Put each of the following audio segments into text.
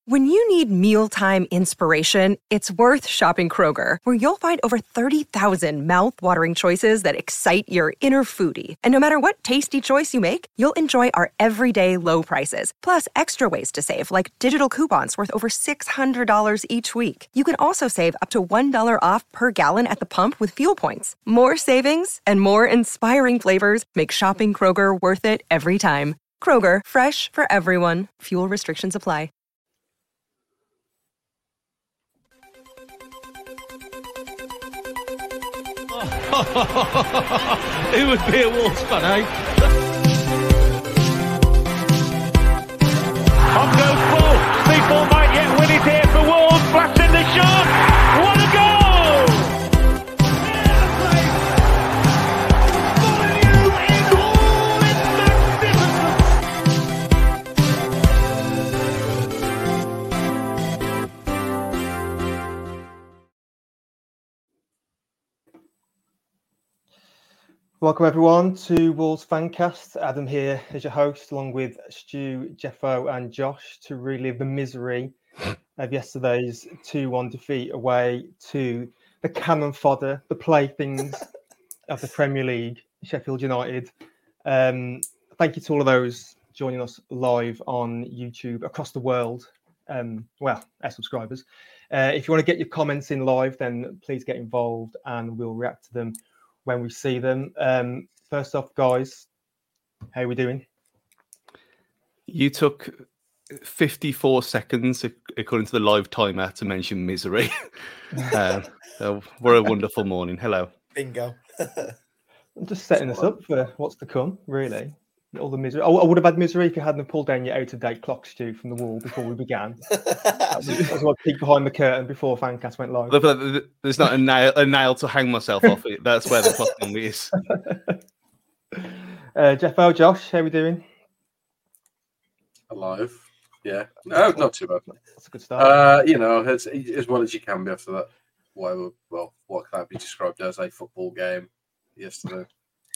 When you need mealtime inspiration, it's worth shopping Kroger, where you'll find over 30,000 mouth-watering choices that excite your inner foodie. And no matter what tasty choice you make, you'll enjoy our everyday low prices, plus extra ways to save, like digital coupons worth over $600 each week. You can also save up to $1 off per gallon at the pump with fuel points. More savings and more inspiring flavors make shopping Kroger worth it every time. Kroger, fresh for everyone. Fuel restrictions apply. Who would be a Wolves fan, eh? On goes ball. People might yet win it here for Wolves. Flash in the shot. What a goal! Welcome everyone to Wolves Fancast. Adam here as your host, along with Stu, Jeffo and Josh, to relive the misery of yesterday's 2-1 defeat away to the cannon fodder, the playthings of the Premier League, Sheffield United. Thank you to all of those joining us live on YouTube across the world. Our subscribers. If you want to get your comments in live, then please get involved and we'll react to them when we see them. First off, guys, how are we doing? You took 54 seconds, according to the live timer, to mention misery. What a wonderful morning. Hello. Bingo. I'm just setting us up for what's to come, really. All the misery. I would have had misery if you hadn't pulled down your out-of-date clock, Stu, from the wall before we began. That's what I peeked behind the curtain before Fancast went live. There's not a nail to hang myself off. That's where the clock normally is. Jeffo, Josh, how are we doing? Alive. Yeah. No, not too bad. That's a good start. It's as well as you can be after that. What can be described as a football game yesterday?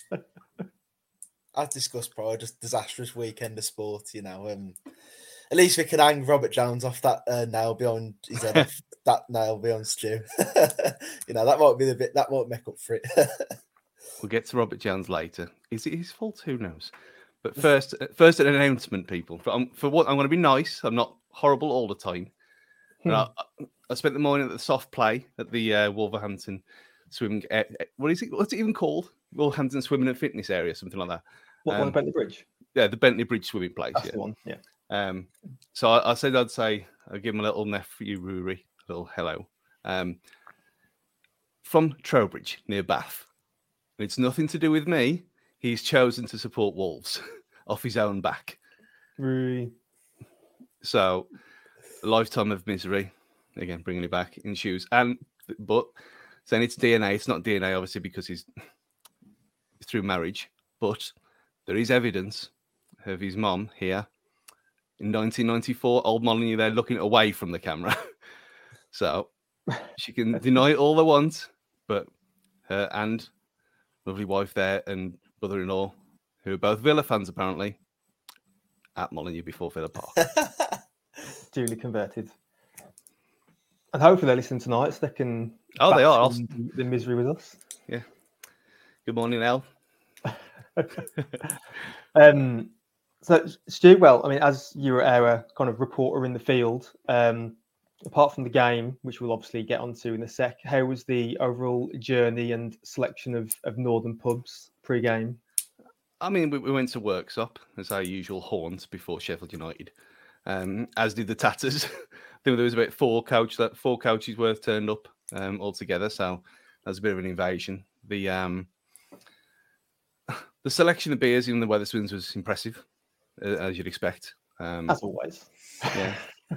As discussed prior, just disastrous weekend of sport, at least we can hang Robert Jones off that nail beyond his head, off that nail beyond Stu. That might be the bit that won't make up for it. We'll get to Robert Jones later. Is it his fault? Who knows? But first an announcement, people. For what I'm going to be nice. I'm not horrible all the time. I spent the morning at the soft play at the Wolverhampton swimming. What is it? What's it even called? Wolverhampton Swimming and Fitness Area, something like that. What one, Bentley Bridge? Yeah, the Bentley Bridge swimming place. That's the one. Yeah. So I said I'd give him a little nephew Rory a little hello. From Trowbridge near Bath. And it's nothing to do with me. He's chosen to support Wolves off his own back. Rory. So a lifetime of misery. Again, bringing it back in shoes. But saying it's DNA. It's not DNA, obviously, because he's through marriage. But there is evidence of his mom here in 1994. Old Molyneux there looking away from the camera. So she can deny it all they want. But her and lovely wife there and brother-in-law, who are both Villa fans apparently, at Molyneux before Villa Park. Duly converted. And hopefully they listen tonight so they can... Oh, they are. The misery with us. Yeah. Good morning, El. So, Stu, as you were our kind of reporter in the field, apart from the game, which we'll obviously get onto in a sec, how was the overall journey and selection of northern pubs pre-game? We went to Worksop as our usual haunt before Sheffield United, as did the Tatters. I think there was about four coaches worth turned up altogether, so that was a bit of an invasion. The selection of beers in the Wetherspoons was impressive, as you'd expect. As always. Yeah.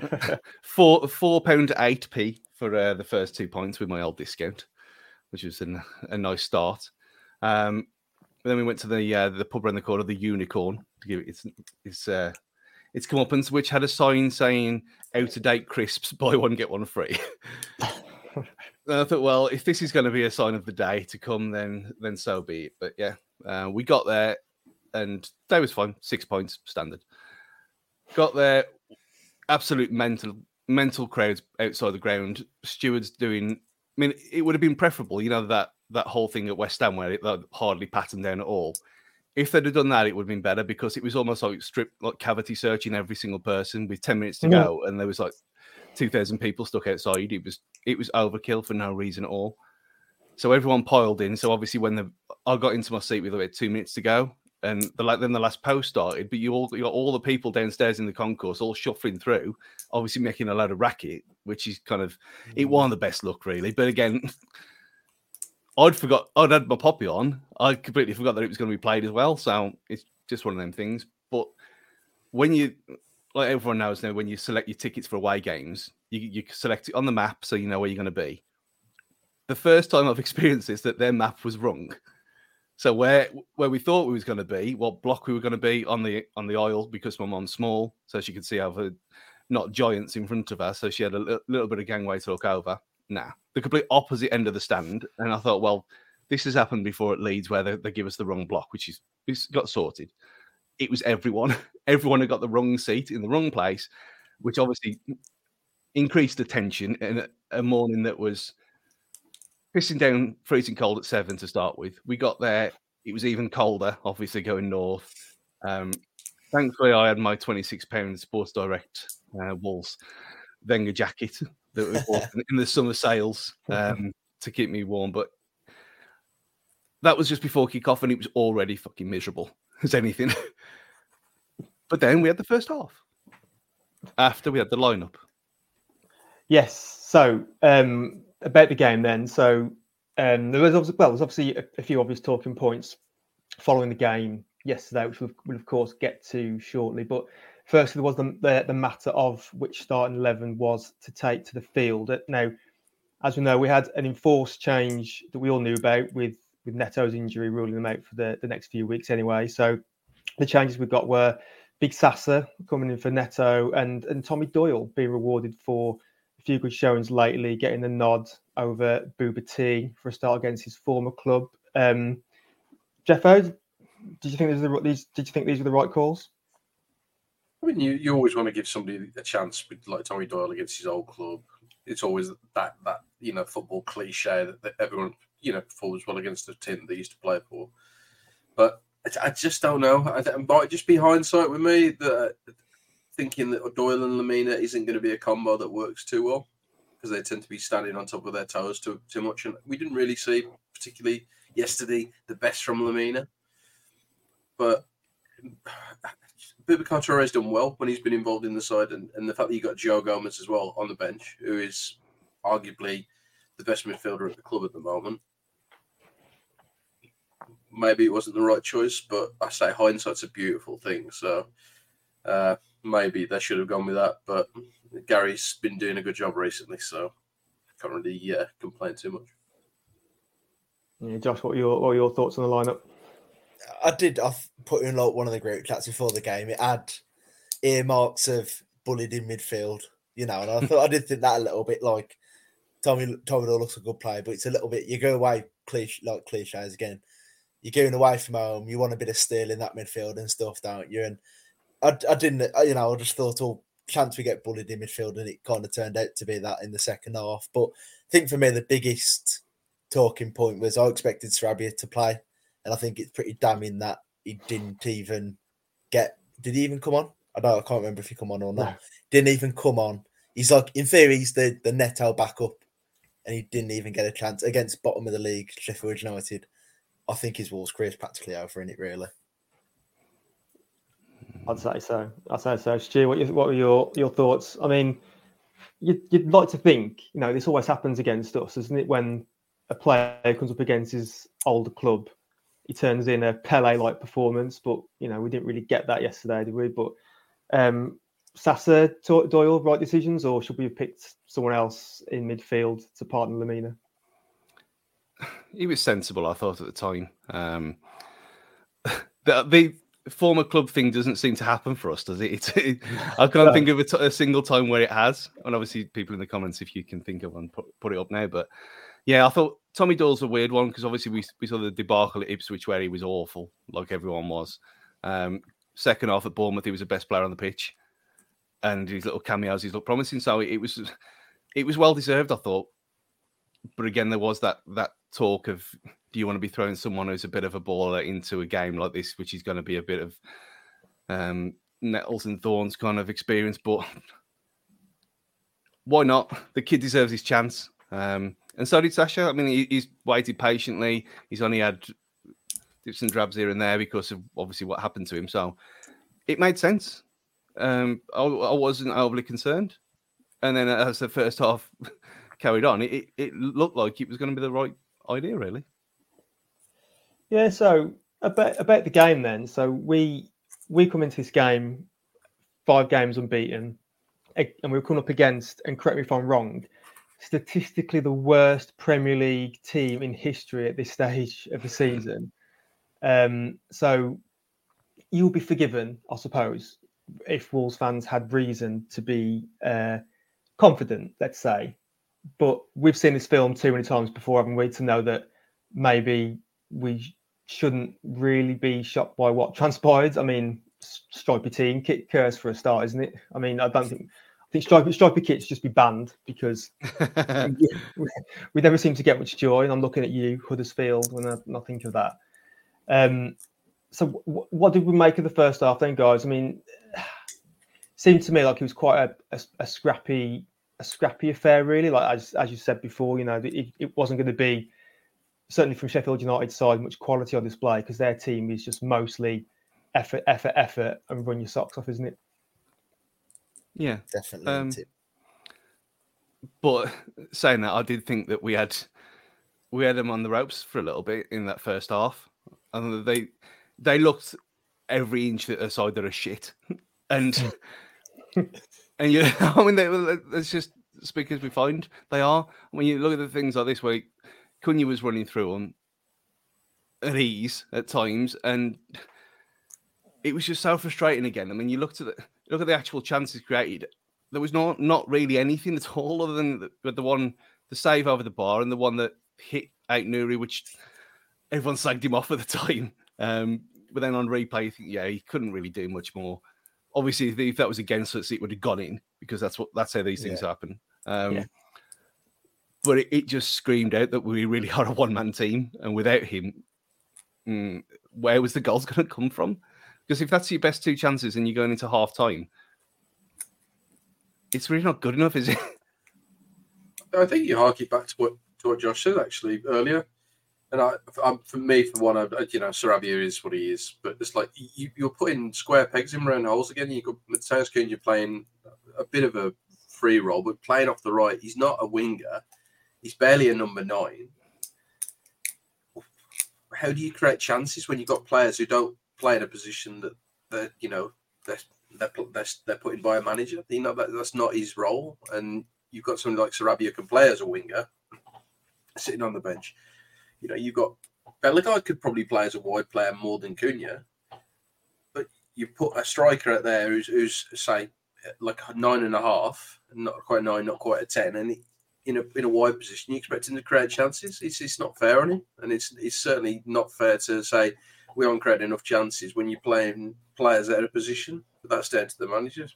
£4.08 for the first 2 pints with my old discount, which was a nice start. Then we went to the pub around the corner, the Unicorn, to give it its comeuppance, which had a sign saying "out of date crisps, buy one get one free." And I thought, well, if this is going to be a sign of the day to come, then so be it. But yeah, we got there, and day was fine. 6 points standard. Got there. absolute mental crowds outside the ground. Stewards doing. I mean, it would have been preferable, that whole thing at West Ham where it hardly patted down at all. If they'd have done that, it would have been better because it was almost like cavity searching every single person with 10 minutes to go, and there was like 2,000 people stuck outside. It was overkill for no reason at all. So everyone piled in. So obviously, when I got into my seat with about 2 minutes to go, and then the last post started, but you got all the people downstairs in the concourse all shuffling through, obviously making a load of racket, which is kind of it wasn't the best look really. But again, I'd had my poppy on. I completely forgot that it was going to be played as well. So it's just one of them things. But when you, like everyone knows now, when you select your tickets for away games, you select it on the map so you know where you're going to be. The first time I've experienced this, that their map was wrong. So where we thought we was going to be, what block we were going to be on the aisle, because my mom's small, so she could see over not giants in front of her, so she had a little bit of gangway to look over. Nah, the complete opposite end of the stand, and I thought, well, this has happened before at Leeds where they give us the wrong block, it's got sorted. It was everyone. Everyone had got the wrong seat in the wrong place, which obviously increased the tension in a morning that was pissing down, freezing cold at 7 to start with. We got there, it was even colder, obviously going north. Thankfully, I had my £26 Sports Direct Wolves Wenger jacket that we bought in the summer sales to keep me warm. But that was just before kick-off, and it was already fucking miserable as anything. But then we had the first half after we had the lineup. Yes. So about the game then. So there was obviously a few obvious talking points following the game yesterday, which we'll of course get to shortly. But firstly, there was the matter of which starting 11 was to take to the field. Now, as we know, we had an enforced change that we all knew about with Neto's injury ruling them out for the next few weeks anyway. So the changes we got were Big Sasa coming in for Neto and Tommy Doyle being rewarded for a few good showings lately, getting the nod over Booba T for a start against his former club. Jeffo, did you think these were the right calls? I mean, you always want to give somebody a chance with like Tommy Doyle against his old club. It's always that football cliche that everyone performs well against the team they used to play for. But I just don't know. It might just be hindsight with me that thinking that Doyle and Lemina isn't going to be a combo that works too well because they tend to be standing on top of their toes too much. And we didn't really see, particularly yesterday, the best from Lemina. But Boubacar Touré's done well when he's been involved in the side, and the fact that you got Joe Gomez as well on the bench, who is arguably the best midfielder at the club at the moment. Maybe it wasn't the right choice, but I say hindsight's a beautiful thing. So maybe they should have gone with that. But Gary's been doing a good job recently, so I can't really complain too much. Yeah, Josh, what are your thoughts on the lineup? I put in like one of the group chats before the game. It had earmarks of bullied in midfield, and I did think that a little bit. Like Tommy Doyle looks a good player, but it's a little bit. You go away cliches again. You're going away from home. You want a bit of steel in that midfield and stuff, don't you? And I didn't. I just thought, chance we get bullied in midfield, and it kind of turned out to be that in the second half. But I think for me, the biggest talking point was I expected Sarabia to play. And I think it's pretty damning that he didn't even get... Did he even come on? I can't remember if he come on or not. No. Didn't even come on. He's like, in theory, he's the Neto backup. And he didn't even get a chance against bottom of the league, Sheffield United. I think his Wolves career is practically over in it, really. I'd say so. Stu, what are your thoughts? I mean, you'd like to think, this always happens against us, isn't it? When a player comes up against his older club, he turns in a Pele-like performance, but we didn't really get that yesterday, did we? But Sasa, Doyle, right decisions, or should we have picked someone else in midfield to partner Lemina? He was sensible, I thought, at the time. The former club thing doesn't seem to happen for us, does it? I can't think of a single time where it has. And obviously, people in the comments, if you can think of one, put it up now. But yeah, I thought Tommy Doyle's a weird one because obviously we saw the debacle at Ipswich where he was awful, like everyone was. Second half at Bournemouth, he was the best player on the pitch. and his little cameos, he's looked promising. So it was well deserved, I thought. But again, there was that talk of, do you want to be throwing someone who's a bit of a baller into a game like this, which is going to be a bit of nettles and thorns kind of experience? But why not? The kid deserves his chance. And so did Sasha. I mean, he's waited patiently. He's only had dips and drabs here and there because of obviously what happened to him. So it made sense. I wasn't overly concerned. And then as the first half carried on, it looked like it was going to be the right idea, really. Yeah, so about the game then. So we come into this game 5 games unbeaten, and we're coming up against, and correct me if I'm wrong, statistically the worst Premier League team in history at this stage of the season. So you'll be forgiven, I suppose, if Wolves fans had reason to be confident, let's say. But we've seen this film too many times before, haven't we, to know that maybe we shouldn't really be shocked by what transpired. I mean, stripy team, kit curse for a start, isn't it? I mean, I think stripy kits just be banned because we never seem to get much joy. And I'm looking at you, Huddersfield, when I think of that. So what did we make of the first half then, guys? I mean, it seemed to me like it was quite a scrappy affair, really. Like as you said before, you know, it wasn't going to be, certainly from Sheffield United's side, much quality on display because their team is just mostly effort, and run your socks off, isn't it? Yeah, definitely. But saying that, I did think that we had them on the ropes for a little bit in that first half, and they looked every inch that aside they're a shit, and yeah, I mean, let's just speak as we find they are. When you look at the things like this, where Cunha was running through them at ease at times, and it was just so frustrating again. I mean, you look at the actual chances created. There was not really anything at all other than the save over the bar and the one that hit Aït-Nouri, which everyone slagged him off at the time. But then on replay, you think, yeah, he couldn't really do much more. Obviously, if that was against us, it would have gone in because that's how these things happen. But it just screamed out that we really are a one-man team, and without him, where was the goals going to come from? Because if that's your best 2 chances and you're going into half time, it's really not good enough, is it? I think you hark it back to what Josh said actually earlier. And for me, Sarabia is what he is, but it's like you're putting square pegs in round holes again. You've got Matheus Cunha playing a bit of a free role, but playing off the right. He's not a winger. He's barely a number 9. How do you create chances when you've got players who don't play in a position that they're put in by a manager? That's not his role. And you've got somebody like Sarabia who can play as a winger, sitting on the bench. You know, you've got Bellegarde could probably play as a wide player more than Cunha, but you put a striker out there who's say like a 9.5, not quite 9, not quite a 10, and in a wide position, you expect him to create chances. It's not fair on him, and it's certainly not fair to say we aren't creating enough chances when you're playing players out of position. But that's down to the managers.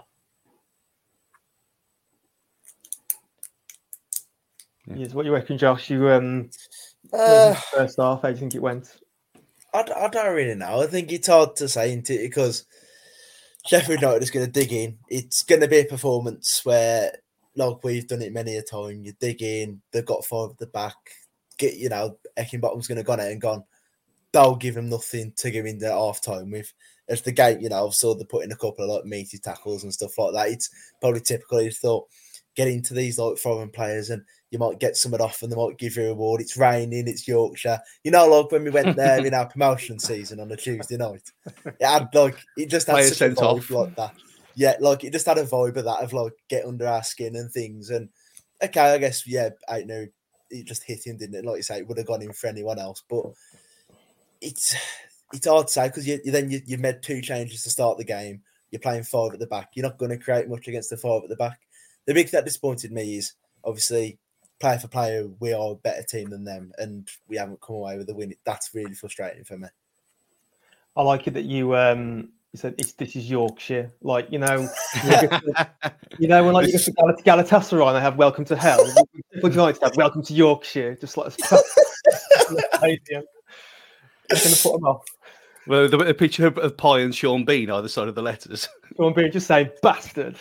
Yes, what you reckon, Josh? You first half, how do you think it went? I don't really know. I think it's hard to say because Sheffield United is going to dig in. It's going to be a performance where, like we've done it many a time, you dig in. They've got 5 at the back. Eckenbottom's going to go out and gone. They'll give him nothing to give in the half time with. As the game, I've saw they put in a couple of like meaty tackles and stuff like that. It's probably typical. You thought get into these like foreign players and you might get someone off and they might give you a reward. It's raining, it's Yorkshire. Like when we went there in our promotion season on a Tuesday night. It just had such a vibe like that. Yeah, like it just had a vibe of that of like get under our skin and things. And okay, I guess I know it just hit him, didn't it? Like you say, it would have gone in for anyone else, but it's hard to say because you made 2 changes to start the game. You're playing 5 at the back. You're not going to create much against the 5 at the back. The big thing that disappointed me is obviously player for player, we are a better team than them, and we haven't come away with the win. That's really frustrating for me. I like it that you He said, "This is Yorkshire." Like, when like you go to Galatasaray and they have "Welcome to Hell." Would you like to have "Welcome to Yorkshire"? Just like stadium. They're going to put them off. Well, the picture of Pie and Sean Bean either side of the letters. Sean Bean just saying "bastard."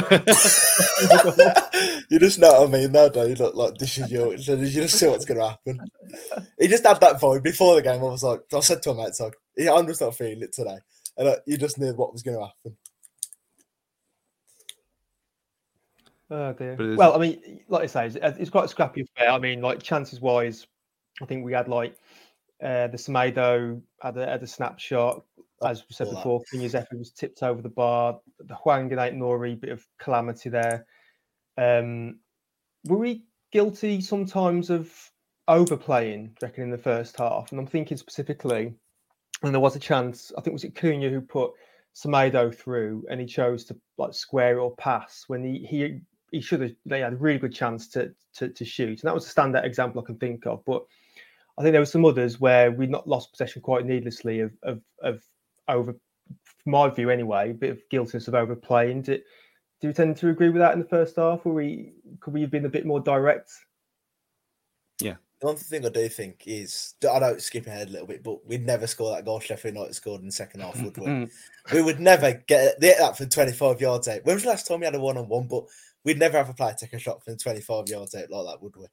You just know what I mean, though, don't you? Look, like, this is Yorkshire. You just see what's going to happen. He just had that vibe before the game. I said to him, mate, I'm just not feeling it today. And you just knew what was going to happen. Oh dear. Well, I mean, like I say, it's quite a scrappy affair. I mean, like chances wise, I think we had like the Semedo had a snapshot, as we said before. Kinyazefi was tipped over the bar. The Hwang and Aït-Nouri, bit of calamity there. Were we guilty sometimes of overplaying, do you reckon, in the first half? And I'm thinking specifically, and there was a chance, I think was it Cunha who put Semedo through, and he chose to like square or pass when he should have. They had a really good chance to shoot, and that was a standout example I can think of. But I think there were some others where we'd not lost possession quite needlessly of over, from my view anyway, a bit of guiltiness of overplaying. Do you tend to agree with that in the first half, or could we have been a bit more direct? Yeah. The one thing I do think is, I don't skip ahead a little bit, but we'd never score that goal Sheffield United scored in the second half, would we? We would never get that from 25 yards out. When was the last time we had a one-on-one? But we'd never have a player take a shot from 25 yards out like that, would we?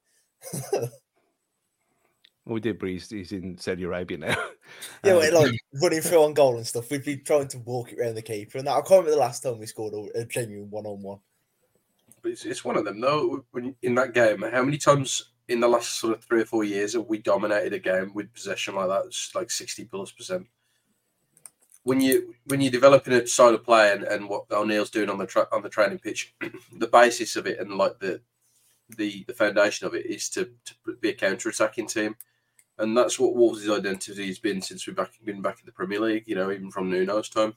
Well, we did, but he's in Saudi Arabia now. Yeah, like running through on goal and stuff. We'd be trying to walk it around the keeper. And I can't remember the last time we scored a genuine one-on-one. But it's one of them, though. When in that game, how many times in the last sort of 3 or 4 years have we dominated a game with possession like that? It's like 60+%. When you're developing a style of play and what O'Neill's doing on the training pitch, the basis of it and like the foundation of it is to be a counter-attacking team. And that's what Wolves' identity has been since we've been back in the Premier League, even from Nuno's time.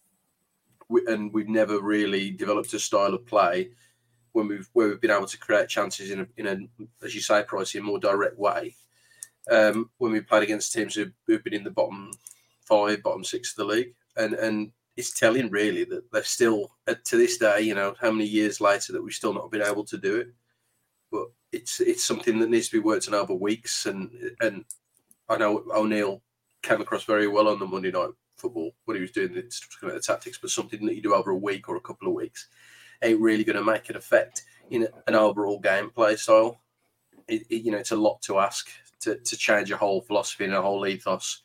We've never really developed a style of play where we've been able to create chances in a as you say, Pricey, a more direct way. When we played against teams who've been in the bottom 5, bottom 6 of the league, and it's telling really that they're still to this day, how many years later that we've still not been able to do it. But it's something that needs to be worked on over weeks, and I know O'Neill came across very well on the Monday Night Football when he was doing the tactics, but something that you do over a week or a couple of weeks ain't really going to make an effect in an overall gameplay style. It's a lot to ask to change a whole philosophy and a whole ethos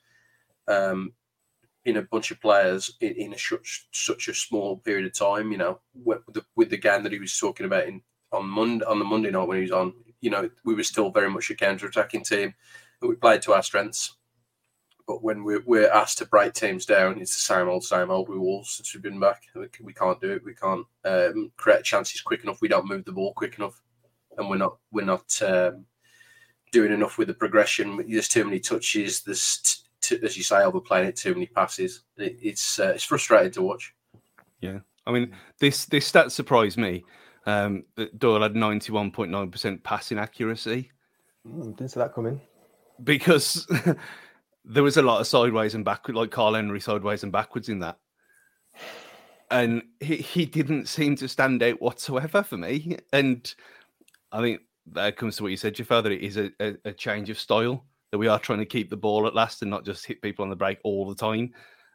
in a bunch of players in such a small period of time. With the game that he was talking about on the Monday night when he was on, we were still very much a counter-attacking team, and we played to our strengths. But when we're asked to break teams down, it's the same old with Wolves since we've been back. We can't do it. We can't create chances quick enough. We don't move the ball quick enough, and we're not doing enough with the progression. There's too many touches. There's as you say, overplaying it. Too many passes. It's frustrating to watch. Yeah, I mean this stat surprised me. That Doyle had 91.9% passing accuracy. Didn't see that coming. Because there was a lot of sideways and backwards, like Carl Henry sideways and backwards in that. And he didn't seem to stand out whatsoever for me. And I think that comes to what you said, Jafar, that it is a change of style, that we are trying to keep the ball at last and not just hit people on the break all the time.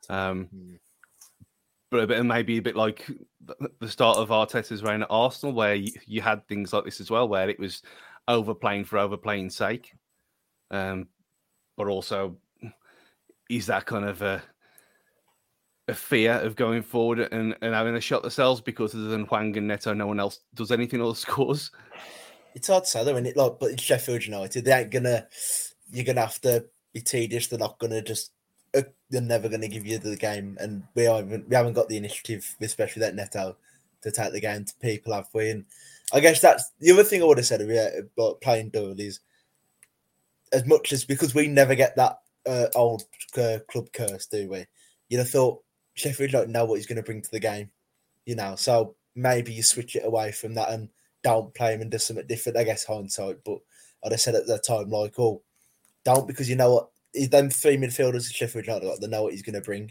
But maybe a bit like the start of Arteta's reign at Arsenal, where you had things like this as well, where it was overplaying for overplaying's sake. But also, is that kind of a fear of going forward and having a shot themselves because other than Hwang and Neto, no one else does anything or scores? It's hard to say though, but it's Sheffield United. They ain't gonna. You're gonna have to be tedious. They're not gonna just. They're never gonna give you the game, and we haven't got the initiative, especially that Neto, to take the game to people, have we? And I guess that's the other thing I would have said about playing Doyle is, as much as because we never get that old club curse, do we? You'd have thought Sheffield don't know what he's going to bring to the game, so maybe you switch it away from that and don't play him and do something different. I guess hindsight, but I'd have said at that time, don't, because you know what, them 3 midfielders Sheffield United got, they know what he's going to bring.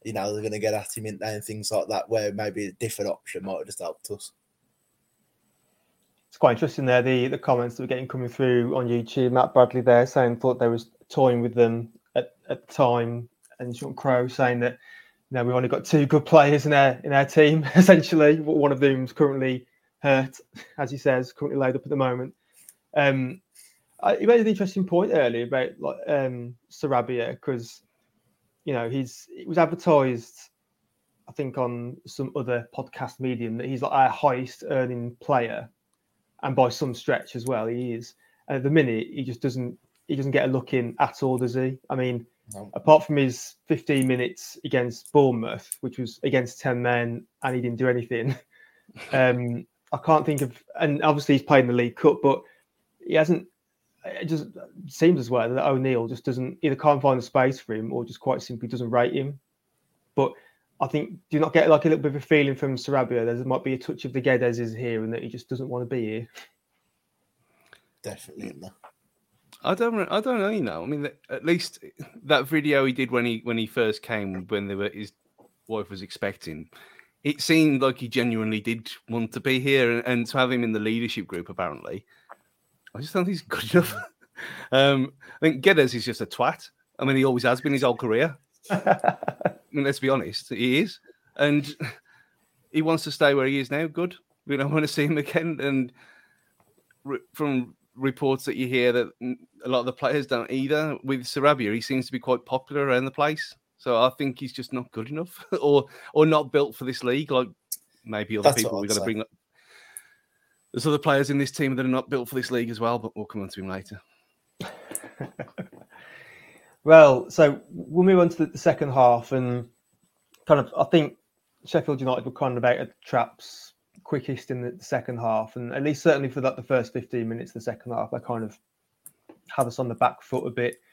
they're going to get at him and things like that, where maybe a different option might have just helped us. It's quite interesting there, the comments that we're getting coming through on YouTube. Matt Bradley there saying thought they was toying with them at the time, and Sean Crow saying that we've only got 2 good players in our team, essentially. One of them's currently hurt, as he says, currently laid up at the moment. You made an interesting point earlier about Sarabia, because it was advertised, I think, on some other podcast medium that he's like our highest earning player, and by some stretch as well, he is. And at the minute, he just doesn't get a look in at all, does he? I mean, no. Apart from his 15 minutes against Bournemouth, which was against 10 men, and he didn't do anything. I can't think of, and obviously he's played in the League Cup, but he hasn't. It just seems as well that O'Neill just can't find the space for him, or just quite simply doesn't rate him. But I think, do you not get like a little bit of a feeling from Sarabia? There might be a touch of the Guedes is here, and that he just doesn't want to be here. Definitely not. I don't know. I mean, at least that video he did when he first came, when his wife was expecting, it seemed like he genuinely did want to be here, and to have him in the leadership group, apparently, I just don't think he's good enough. I think Guedes is just a twat. I mean, he always has been his whole career. I mean, let's be honest, he is, and he wants to stay where he is now. Good, we don't want to see him again. And from reports that you hear, that a lot of the players don't either. With Sarabia, he seems to be quite popular around the place. So I think he's just not good enough, or not built for this league. Like maybe other people we're going to bring up. There's other players in this team that are not built for this league as well, but we'll come on to him later. Well, so we'll move on to the second half, and kind of, I think Sheffield United were kind of out of the traps quickest in the second half, and at least certainly for the first 15 minutes of the second half, they kind of had us on the back foot a bit.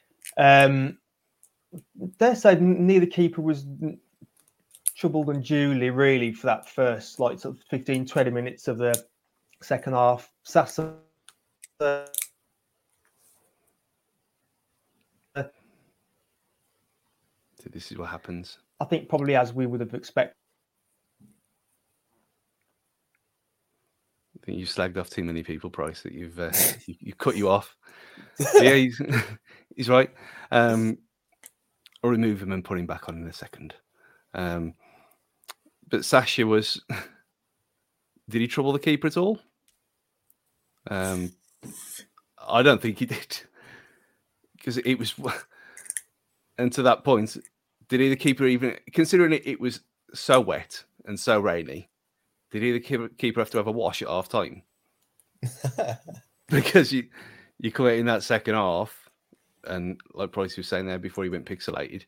Dare say neither keeper was troubled unduly, really, for that first sort of 15, 20 minutes of the second half. Sasa. So this is what happens. I think probably as we would have expected. I think you slagged off too many people, Price, that you've you cut you off. Yeah, he's right. I'll remove him and put him back on in a second. But Sasha was... Did he trouble the keeper at all? I don't think he did. Because it was... And to that point, did the keeper even... Considering it was so wet and so rainy, did the keeper have to have a wash at half time? Because you come out in that second half, and like Price was saying there before he went pixelated,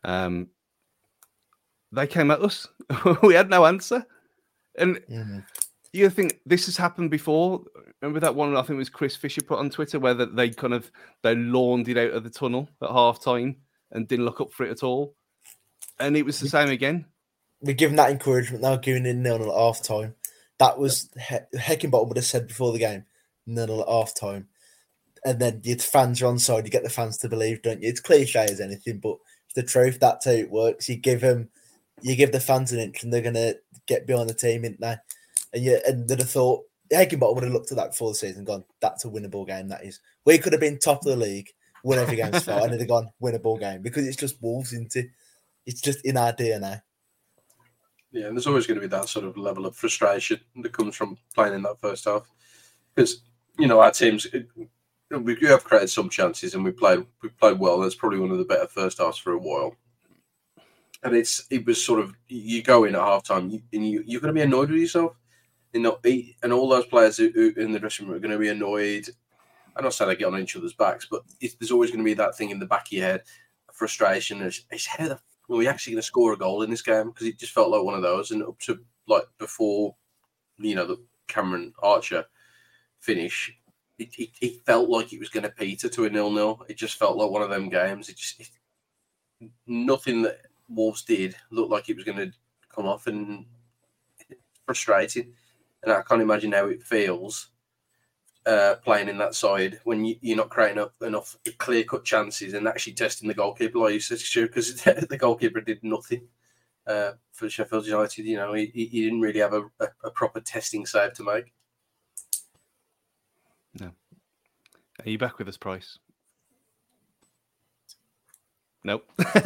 they came at us. We had no answer. And you think this has happened before? Remember that one, I think it was Chris Fisher put on Twitter, where they lawned it out of the tunnel at half time and didn't look up for it at all. And it was the same again. We're giving that encouragement now, going in 0-0 at half time. That was Heckingbottom would have said before the game, 0-0 at half time. And then your fans are on side, you get the fans to believe, don't you? It's cliche as anything, but it's the truth. That's how it works. You give the fans an inch, and they're gonna get behind the team, isn't they? And they'd have thought Heckingbottom would have looked at that before the season and gone, that's a winnable game, that is. We could have been top of the league, won every game so far, and they'd have gone, winnable game, because it's just Wolves, isn't it? It's just in our DNA. Yeah, and there's always going to be that sort of level of frustration that comes from playing in that first half. Because, our teams, we have created some chances and we played well. That's probably one of the better first halves for a while. And it was sort of, you go in at halftime and you're going to be annoyed with yourself. And all those players who in the dressing room are going to be annoyed. I'm not saying they get on each other's backs, but there's always going to be that thing in the back of your head, frustration. It's how the were we actually going to score a goal in this game? Because it just felt like one of those. And up to before, the Cameron Archer finish, it felt like it was going to peter to a 0-0. It just felt like one of them games. Nothing that Wolves did looked like it was going to come off, and frustrating. And I can't imagine how it feels playing in that side when you're not creating enough clear-cut chances and actually testing the goalkeeper, like you said, because the goalkeeper did nothing for Sheffield United. You know, he didn't really have a proper testing save to make. No. Are you back with us, Price? Nope.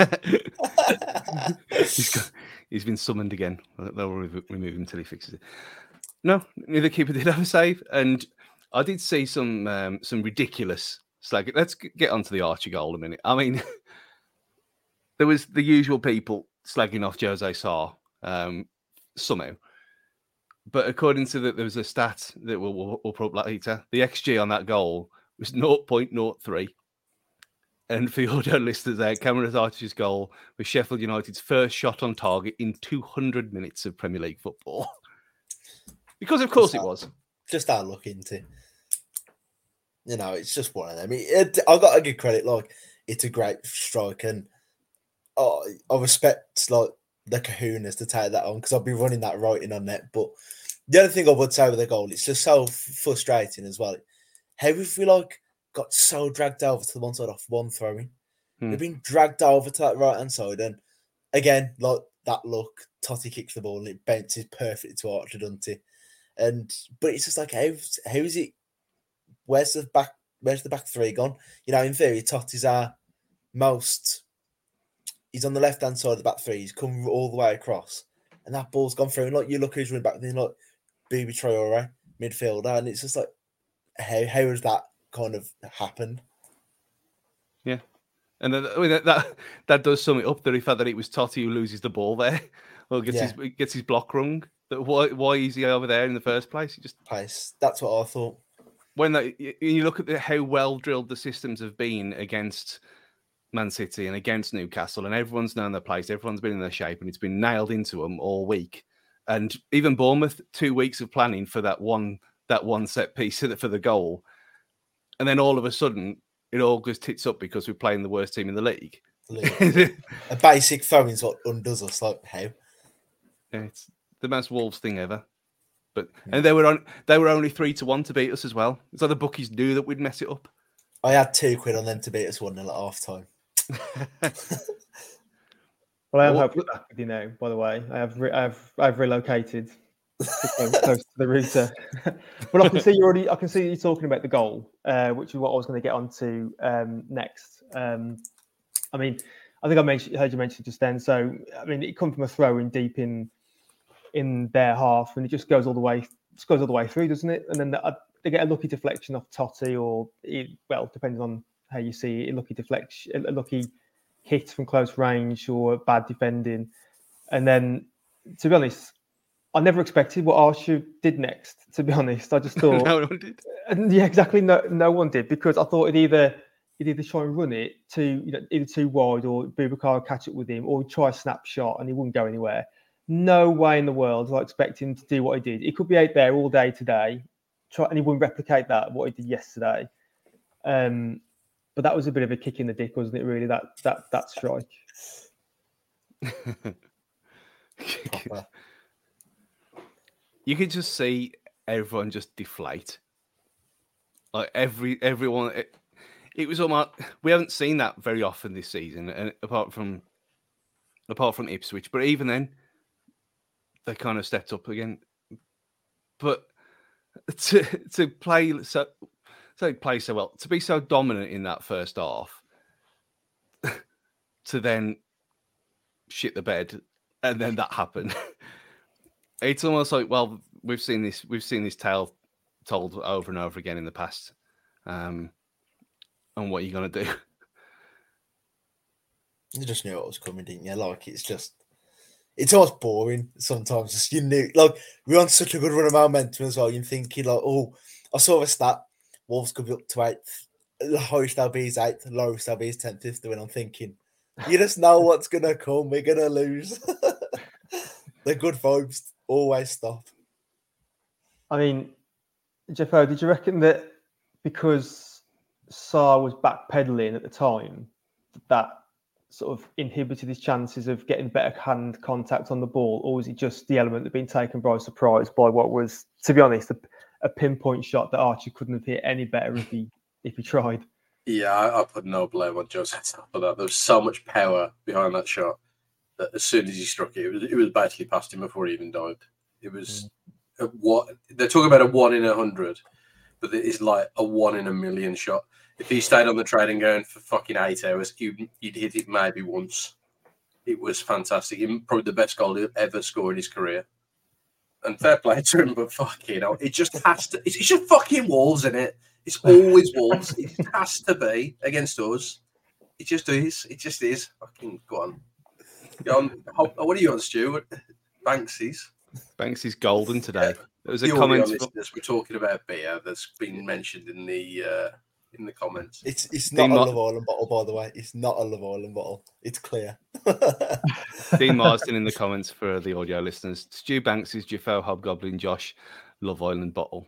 He's been summoned again. They'll remove him until he fixes it. No, neither keeper did have a save, and I did see some ridiculous slag. Let's get onto the Archie goal a minute. I mean, there was the usual people slagging off Jose Sarr somehow, but according to there was a stat that we'll put up later. The XG on that goal was 0.03. And for your audio listeners there, Cameron Archie's goal was Sheffield United's first shot on target in 200 minutes of Premier League football. Because of course it was. Just our luck into. You know, it's just one of them. I've got to give credit. Like, it's a great strike, and I respect like the kahunas to take that on because I'll be running that right in on net. But the other thing I would say with the goal, it's just so frustrating as well. How if we got so dragged over to the one side off one throwing. They've been dragged over to that right hand side, and again, like that look, Totti kicks the ball and it bounces perfectly to Archer, doesn't it? But it's just like how is it? Where's the back three gone? You know, in theory, Totti's our most. He's on the left hand side of the back three. He's come all the way across, and that ball's gone through. And like you look who's running back, then like Bobby Traore, midfielder, and it's just like how has that kind of happened? Yeah, and then, I mean, that does sum it up. The fact that it was Totti who loses the ball there, or gets his block wrong. Why is he over there in the first place? He just place. That's what I thought. When you look at how well drilled the systems have been against Man City and against Newcastle, and everyone's known their place, everyone's been in their shape, and it's been nailed into them all week. And even Bournemouth, 2 weeks of planning for that one set piece for the goal. And then all of a sudden, it all goes tits up because we're playing the worst team in the league. A basic throwing's what undoes us. Like how? Yeah, it's the most Wolves thing ever. But and they were only 3-1 to beat us as well. So the bookies knew that we'd mess it up. I had £2 on them to beat us 1-0 at half time. Well, I am hoping back with you now. By the way, I've relocated close to the router. But I can see you talking about the goal, which is what I was going to get onto next. I mean, I think heard you mention just then. So I mean, it comes from a throw in deep in their half, and it just goes all the way through, doesn't it? And then they get a lucky deflection off Totti, or depending on how you see it, a lucky hit from close range, or bad defending. And then, to be honest, I never expected what Archer did next. To be honest, I just thought no one did. Yeah, exactly. No one did, because I thought he'd either try and run it either too wide, or Boubacar would catch up with him, or he'd try a snapshot and he wouldn't go anywhere. No way in the world I expect him to do what he did. He could be out there all day today, and he wouldn't replicate what he did yesterday. But that was a bit of a kick in the dick, wasn't it? Really, that strike. You could just see everyone just deflate. Like everyone. It was almost, we haven't seen that very often this season, and apart from Ipswich. But even then, they kind of stepped up again. But to play so well, to be so dominant in that first half, to then shit the bed, and then that happened. It's almost like, well, we've seen this tale told over and over again in the past. And what are you going to do? You just knew what was coming, didn't you? Like, it's almost boring sometimes. Just, you knew, like, we're on such a good run of momentum as well. You're thinking, like, oh, I saw a stat. Wolves could be up to 8th. The highest they'll be is 8th. The lowest they'll be is 10th, 5th. And I'm thinking, you just know what's going to come. We're going to lose. The good vibes always stop. I mean, Jeffo, did you reckon that because Sarr was backpedaling at the time, that sort of inhibited his chances of getting better hand contact on the ball, or was it just the element that had been taken by surprise by what was, to be honest, a pinpoint shot that Archie couldn't have hit any better if he tried. Yeah, I put no blame on Joe Santana for that. There was so much power behind that shot that as soon as he struck it, it was basically past him before he even dived. It was what they're talking about, a 1 in 100, but it is like a 1 in a million shot. If he stayed on the trading ground for fucking 8 hours, he'd hit it maybe once. It was fantastic. Probably the best goal he'll ever score in his career. And fair play to him, but fucking hell, it just has to. It's just fucking Wolves, isn't it? It's always Wolves. It has to be against us. It just is. It just is. Fucking go on. What are you on, Stuart? Banksy's golden today. There was a the comment. We're talking about beer that's been mentioned in the comments. It's not a Love Island bottle, by the way. It's not a Love Island bottle. It's clear. Dean Marsden in the comments for the audio listeners. Stu Banks' Jafo Hobgoblin Josh Love Island bottle.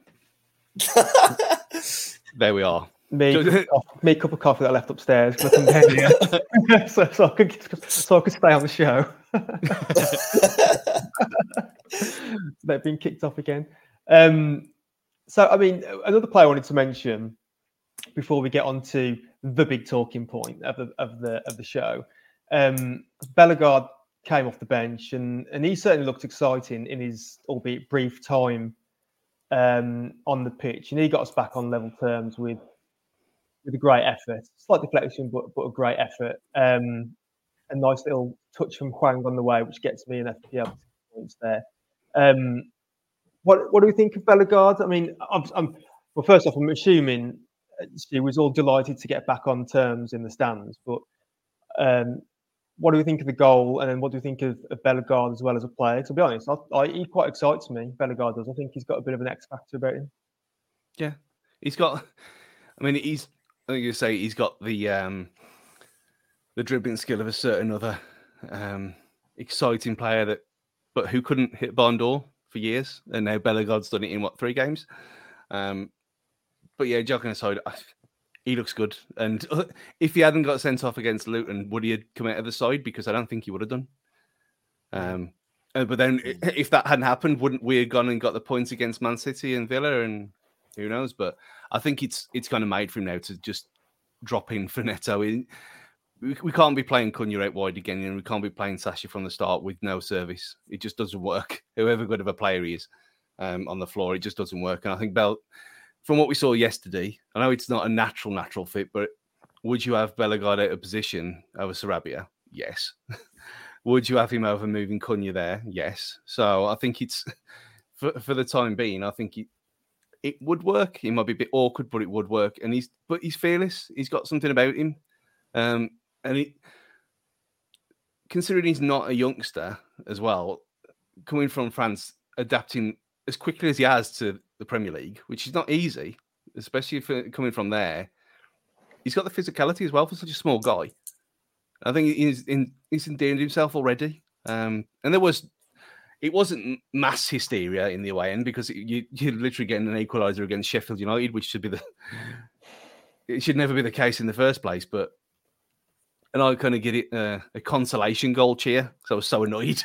There we are. Me a cup of coffee that I left upstairs. so I could stay on the show. They've been kicked off again. So I mean, another player I wanted to mention before we get on to the big talking point of the show. Bellegarde came off the bench and he certainly looked exciting in his albeit brief time on the pitch, and he got us back on level terms with a great effort, slight deflection, but a great effort. A nice little touch from Hwang on the way, which gets me an FPL points there. What do we think of Bellegarde? I mean, well, first off, I'm assuming she was all delighted to get back on terms in the stands, but what do we think of the goal, and then what do we think of Bellegarde as well as a player? To be honest, he quite excites me. Bellegarde does. I think he's got a bit of an X factor about him. Yeah, he's got. I mean, I think you say he's got the dribbling skill of a certain other exciting player but who couldn't hit barn door for years, and now Bellegarde's done it in 3 games. But yeah, joking aside, he looks good. And if he hadn't got sent off against Luton, would he have come out of the side? Because I don't think he would have done. But then if that hadn't happened, wouldn't we have gone and got the points against Man City and Villa? And who knows? But I think it's kind of made for him now to just drop in for Neto. We can't be playing Cunha out wide again, and we can't be playing Sashi from the start with no service. It just doesn't work. However good of a player he is on the floor, it just doesn't work. And I think from what we saw yesterday, I know it's not a natural fit, but would you have Bellegarde out of position over Sarabia? Yes. Would you have him over moving Cunha there? Yes. So I think it's for the time being, I think it would work. It might be a bit awkward, but it would work. And he's fearless. He's got something about him. And considering he's not a youngster as well, coming from France, adapting as quickly as he has to the Premier League, which is not easy, especially coming from there. He's got the physicality as well for such a small guy. I think he's endeared himself already. And it wasn't mass hysteria in the away end, because you're literally getting an equaliser against Sheffield United, which it should never be the case in the first place. And I kind of get it a consolation goal cheer, because I was so annoyed.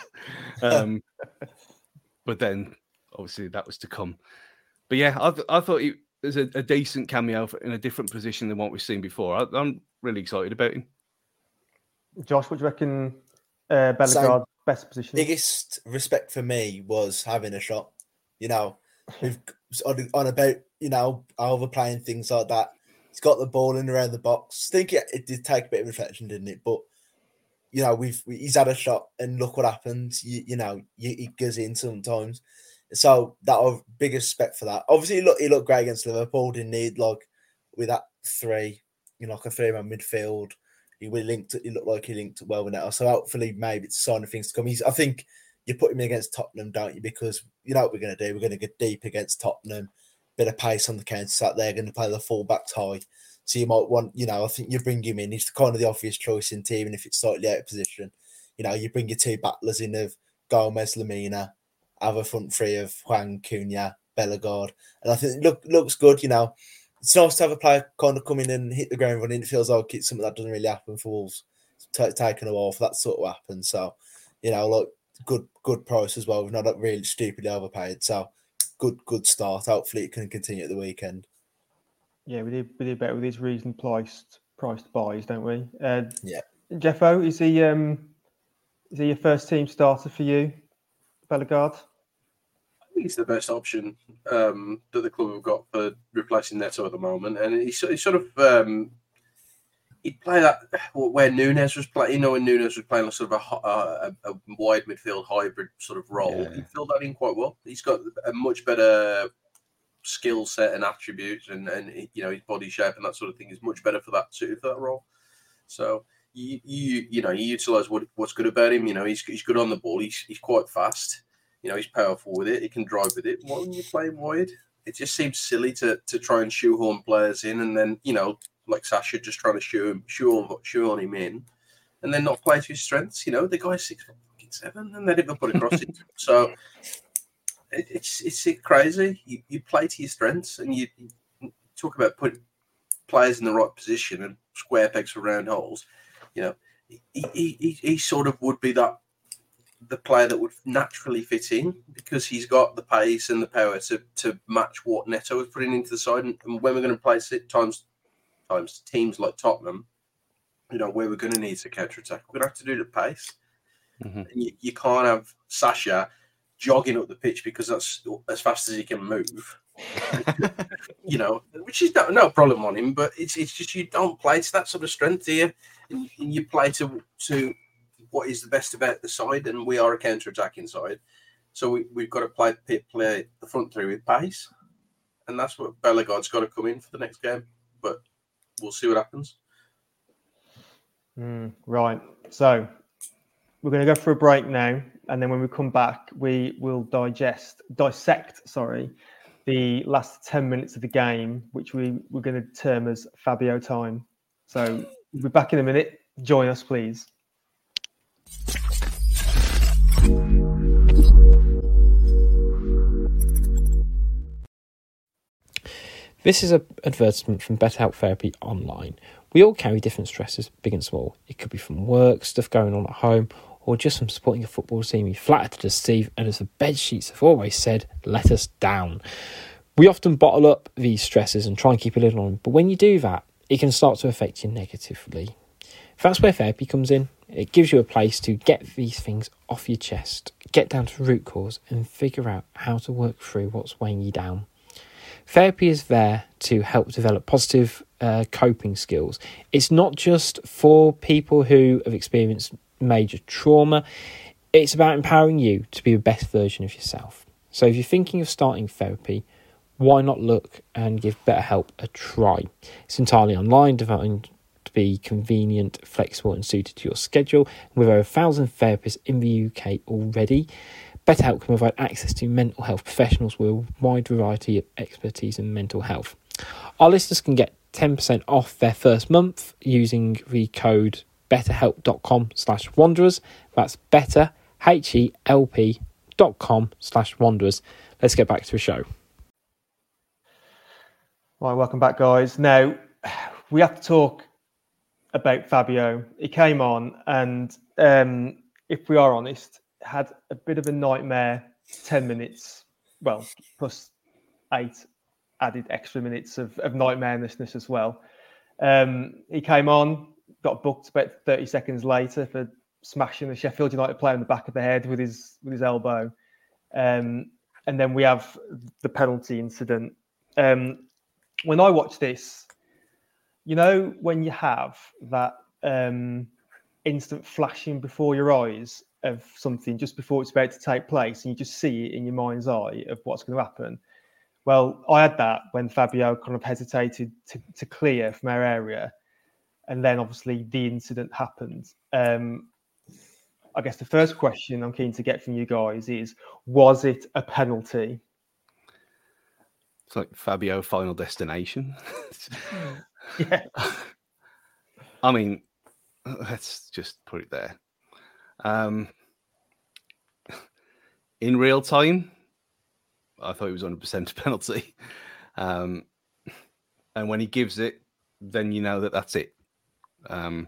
But then, obviously, that was to come. But yeah, I thought it was a decent cameo in a different position than what we've seen before. I'm really excited about him. Josh, what do you reckon Bellegarde's best position? Biggest respect for me was having a shot. We've on about, overplaying things like that. He's got the ball in around the box. I think it did take a bit of reflection, didn't it? But he's had a shot, and look what happens. It goes in sometimes. So that was biggest respect for that. Obviously, he looked great against Liverpool. Didn't need with that 3, like a 3-man midfield. He looked like he linked well with Neto. So hopefully, maybe it's a sign of things to come. I think you put him against Tottenham, don't you? Because you know what we're going to do. We're going to get deep against Tottenham. Bit of pace on the counter sat there. Going to play the full-back tie. So you might want, I think you bring him in. He's kind of the obvious choice in team, even if it's slightly out of position. You bring your 2 battlers in of Gomez, Lamina, have a front 3 of Hwang, Cunha, Bellegarde. And I think it looks good, It's nice to have a player kind of come in and hit the ground running. It feels like it's something that doesn't really happen for Wolves. It's taken a while for that sort of happen. So, good price as well. We've not really stupidly overpaid. So, good start. Hopefully, it can continue at the weekend. Yeah, we did better with these reasonably priced buys, don't we? Yeah. Jeffo, is he your first team starter for you, Bellegarde? I think he's the best option that the club have got for replacing Neto at the moment, and he's sort of he'd play that where Nunes was playing. You know, when Nunes was playing sort of a wide midfield hybrid sort of role, he filled that in quite well. He's got a much better skill set and attributes, and you know, his body shape and that sort of thing is much better for that role. So you utilize what's good about him. You know, he's good on the ball. He's quite fast. You know, he's powerful with it. He can drive with it. Why when you play wide, it just seems silly to try and shoehorn players in, and then, you know, like Sasha just trying to shoehorn him in, and then not play to his strengths. You know, the guy's 6'7", and they never put a cross in. So it's crazy. You play to your strengths, and you talk about putting players in the right position and square pegs for round holes. You know, he sort of would be the player that would naturally fit in, because he's got the pace and the power to match what Neto is putting into the side. And when we're going to play times teams like Tottenham, you know, where we're going to need to counter-attack, we're going to have to do it at pace. Mm-hmm. And you can't have Sasha jogging up the pitch because that's as fast as he can move. You know, which is no problem on him, but it's just you don't play to that sort of strength here. And you play to what is the best about the side, and we are a counter-attacking side. So we've got to play the front three with pace, and that's what Bellegarde's got to come in for the next game. But we'll see what happens. Right. So we're going to go for a break now, and then when we come back, we will dissect the last 10 minutes of the game, which we're going to term as Fabio time. So we'll be back in a minute. Join us, please. This is an advertisement from BetterHelp Therapy Online. We all carry different stresses, big and small. It could be from work, stuff going on at home, or just from supporting a football team you flattered to deceive, and as the bed sheets have always said, let us down. We often bottle up these stresses and try and keep a lid on them, but when you do that, it can start to affect you negatively. That's where therapy comes in. It gives you a place to get these things off your chest, get down to the root cause, and figure out how to work through what's weighing you down. Therapy is there to help develop positive coping skills. It's not just for people who have experienced major trauma. It's about empowering you to be the best version of yourself. So if you're thinking of starting therapy, why not look and give BetterHelp a try? It's entirely online, designed to be convenient, flexible and suited to your schedule. With over 1,000 therapists in the UK already, BetterHelp can provide access to mental health professionals with a wide variety of expertise in mental health. Our listeners can get 10% off their first month using the code betterhelp.com/wanderers. That's better, HELP.com/wanderers. Let's get back to the show. Right, welcome back, guys. Now, we have to talk about Fabio. He came on and, if we are honest, had a bit of a nightmare 10 minutes, well, plus 8 added extra minutes of nightmareness as well. He came on, got booked about 30 seconds later for smashing the Sheffield United player in the back of the head with his elbow. And then we have the penalty incident. When I watch this, you know, when you have that instant flashing before your eyes of something just before it's about to take place, and you just see it in your mind's eye of what's going to happen. Well, I had that when Fabio kind of hesitated to clear from our area, and then obviously the incident happened. I guess the first question I'm keen to get from you guys is, was it a penalty? It's like Fabio Final Destination. Yeah. I mean, let's just put it there. In real time, I thought it was 100% penalty. And when he gives it, then you know that that's it. I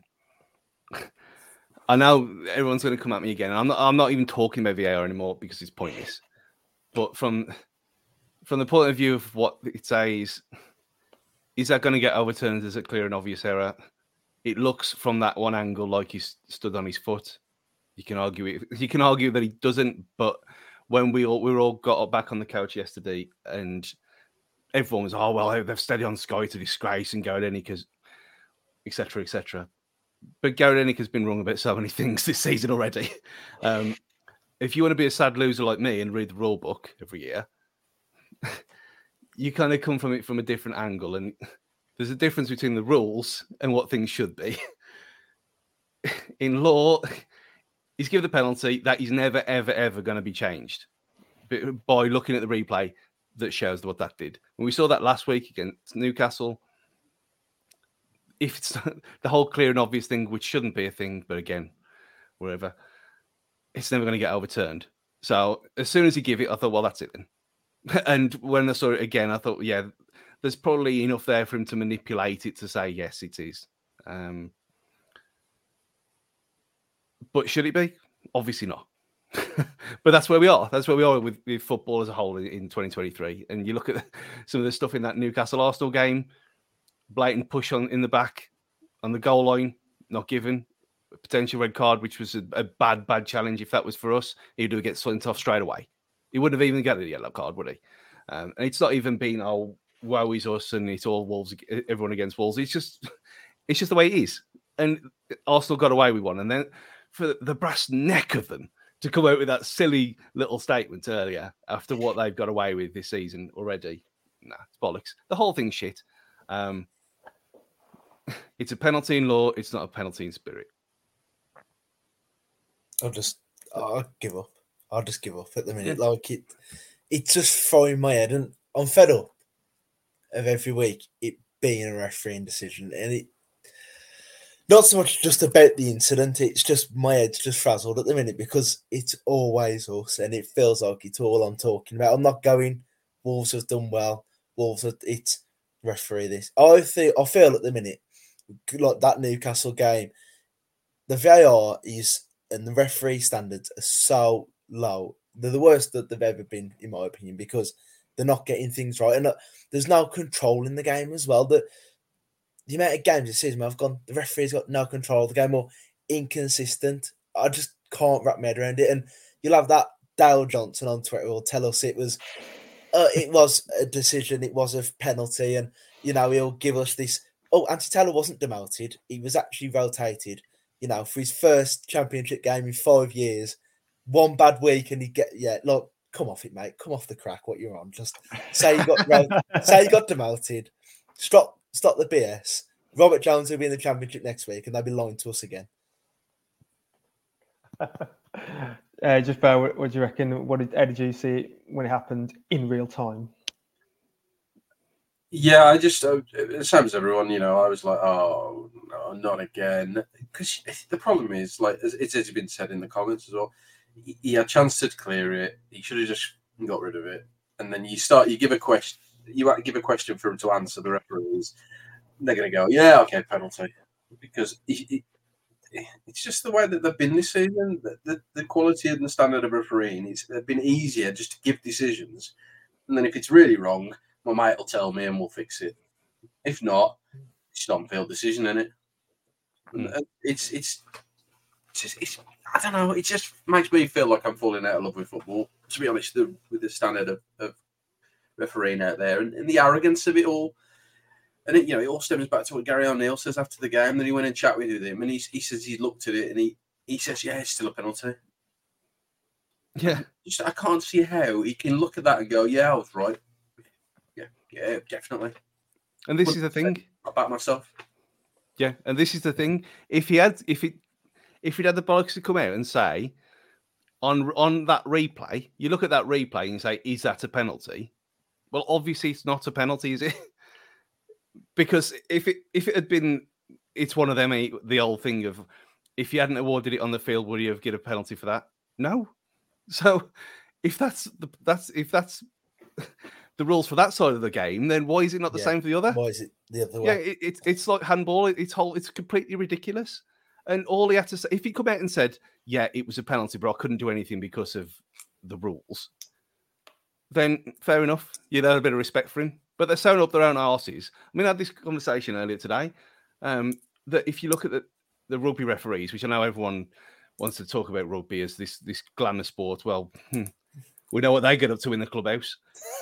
know everyone's going to come at me again. I'm not even talking about VAR anymore because it's pointless. But from from the point of view of what it says, is that going to get overturned as a clear and obvious error? It looks from that one angle like he stood on his foot. You can argue it. You can argue that he doesn't, but when we all got back on the couch yesterday, and everyone was, oh well, they've steadied on Sky to disgrace and Gary Lineker's, etc., etc. But Gary Lineker's been wrong about so many things this season already. If you want to be a sad loser like me and read the rule book every year, you kind of come from it from a different angle, and there's a difference between the rules and what things should be. In law, he's given the penalty that is never, ever, ever going to be changed by looking at the replay that shows what that did. And we saw that last week against Newcastle. If it's the whole clear and obvious thing, which shouldn't be a thing, but again, wherever, it's never going to get overturned. So as soon as he gave it, I thought, well, that's it then. And when I saw it again, I thought, yeah, there's probably enough there for him to manipulate it to say, yes, it is. But should it be? Obviously not. But that's where we are. That's where we are with football as a whole in 2023. And you look at some of the stuff in that Newcastle-Arsenal game, blatant push in the back, on the goal line, not given. A potential red card, which was a bad challenge. If that was for us, he would get sent off straight away. He wouldn't have even got a yellow card, would he? And it's not even been, oh, woe is us and it's all Wolves, everyone against Wolves. It's just the way it is. And Arsenal got away with one. And then for the brass neck of them to come out with that silly little statement earlier after what they've got away with this season already, nah, it's bollocks. The whole thing's shit. It's a penalty in law. It's not a penalty in spirit. I'll give up. I'll just give up at the minute. Like it's just throwing my head, and I'm fed up of every week it being a refereeing decision, and it not so much just about the incident. It's just my head's just frazzled at the minute because it's always us, and it feels like it's all I'm talking about. I'm not going, Wolves have done well. It's referee this. I feel at the minute like that Newcastle game, the VAR is and the referee standards are so low. They're the worst that they've ever been, in my opinion, because they're not getting things right. And there's no control in the game as well. The amount of games this season I've gone, the referee's got no control. The game more inconsistent. I just can't wrap my head around it. And you'll have that Dale Johnson on Twitter will tell us it was a decision, it was a penalty. And, he'll give us this, Anthony Taylor wasn't demoted. He was actually rotated. For his first championship game in 5 years, one bad week, and look, come off it, mate. Come off the crack. What you're on? Just say you got demoted. Stop the BS. Robert Jones will be in the championship next week, and they'll be lying to us again. Just Bear, what do you reckon? How did you see it when it happened in real time? Yeah, I just, same as everyone, I was like, oh, no, not again. Because the problem is, like, it's as been said in the comments as well, he had a chance to clear it. He should have just got rid of it. And then you give a question for him to answer the referees. They're going to go, yeah, okay, penalty. Because it's just the way that they've been this season. The quality and the standard of refereeing, it's been easier just to give decisions. And then if it's really wrong, my mate will tell me and we'll fix it. If not, it's an on-field decision, isn't it? It's I don't know. It just makes me feel like I'm falling out of love with football, to be honest, with the standard of refereeing out there and the arrogance of it all. And it all stems back to what Gary O'Neill says after the game. Then he went and chatted with him, and he says he looked at it and he says, yeah, it's still a penalty. Yeah, I can't see how he can look at that and go, yeah, I was right. Yeah, definitely. And this is the thing. I back myself. Yeah, and this is the thing. If he'd had the bollocks to come out and say on that replay, you look at that replay and you say, is that a penalty? Well, obviously it's not a penalty, is it? Because if it had been, it's one of them, the old thing of, if you hadn't awarded it on the field, would you have get a penalty for that? No. So if that's the rules for that side of the game, then why is it not the same for the other? Why is it the other way? Yeah, it's like handball. It's completely ridiculous. And all he had to say, if he come out and said, yeah, it was a penalty, but I couldn't do anything because of the rules, then fair enough. You'd have a bit of respect for him. But they're sewing up their own arses. I mean, I had this conversation earlier today that if you look at the rugby referees, which I know everyone wants to talk about rugby as this glamour sport, well, we know what they get up to in the clubhouse.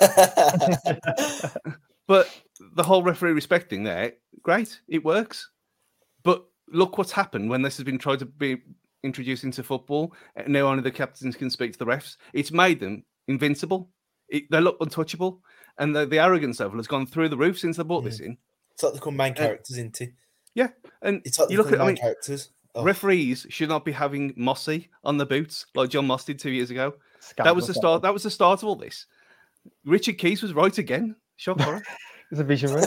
But the whole referee respect thing there, great, it works. But look what's happened when this has been tried to be introduced into football. And now only the captains can speak to the refs. It's made them invincible. They look untouchable. And the arrogance level has gone through the roof since they brought this in. It's like they become main characters, isn't it? Yeah. And it's like you look at main characters. Oh. Referees should not be having Mossy on the boots like John Moss did 2 years ago. That was the start. That was the start of all this. Richard Keys was right again. Shock horror. It's a visionary.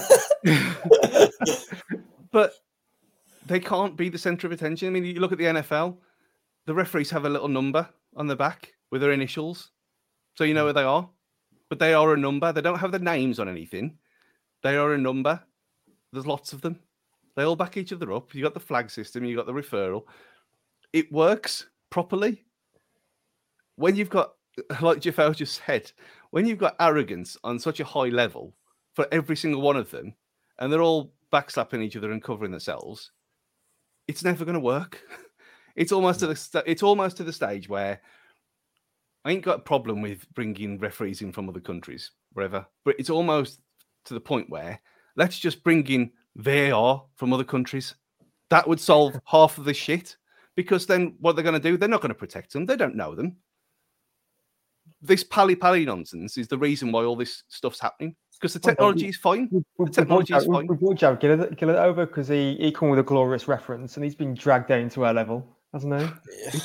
But they can't be the centre of attention. I mean, you look at the NFL, the referees have a little number on the back with their initials. So you know where they are. But they are a number. They don't have their names on anything. They are a number. There's lots of them. They all back each other up. You got the flag system. You got the referral. It works properly. When you've got, like Jeffel just said, when you've got arrogance on such a high level for every single one of them, and they're all backslapping each other and covering themselves, it's never going to work. It's almost to the stage where I ain't got a problem with bringing referees in from other countries, wherever, but it's almost to the point where let's just bring in VAR from other countries. That would solve half of the shit, because then what they're going to do, they're not going to protect them. They don't know them. This pally nonsense is the reason why all this stuff's happening, because the technology is fine. The technology is fine. We brought Joe Gillett over because he come with a glorious reference, and he's been dragged down to our level, hasn't he?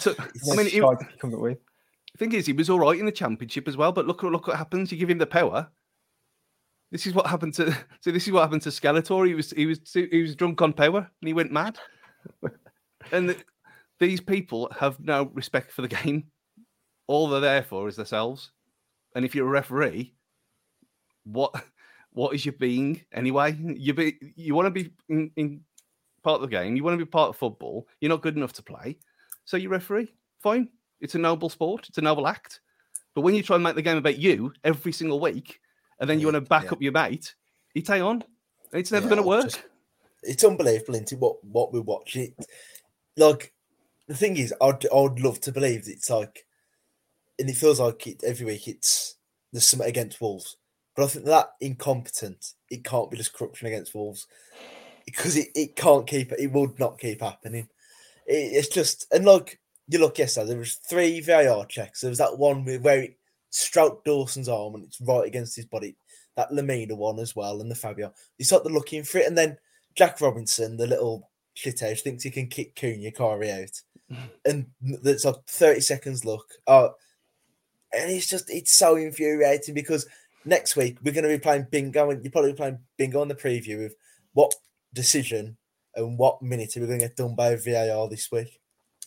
The thing is, he was all right in the championship as well, but look what happens. You give him the power. This is what happened to Skeletor. He was drunk on power and he went mad. And these people have no respect for the game. All they're there for is themselves. And if you're a referee, what is your being anyway? You want to be in part of the game. You want to be part of football. You're not good enough to play, so you referee. Fine. It's a noble sport. It's a noble act. But when you try and make the game about you every single week, and then you want to back up your mate, it's on. It's never going to work. It's unbelievable, isn't it? What we watch. It like the thing is, I'd love to believe that it's like, and it feels like every week there's something against Wolves. But I think that incompetence, it can't be just corruption against Wolves, because it can't keep it. It would not keep happening. It's just, and like you look yesterday, there was 3 VAR checks. There was that one where it stroked Dawson's arm and it's right against his body. That Lamina one as well, and the Fabio. It's like they're looking for it, and then Jack Robinson, the little shithead, thinks he can kick Cunha Kari out, and it's like 30 seconds look. And it's so infuriating, because next week we're going to be playing bingo, and you're probably playing bingo on the preview of what decision and what minute we're going to get done by VAR this week.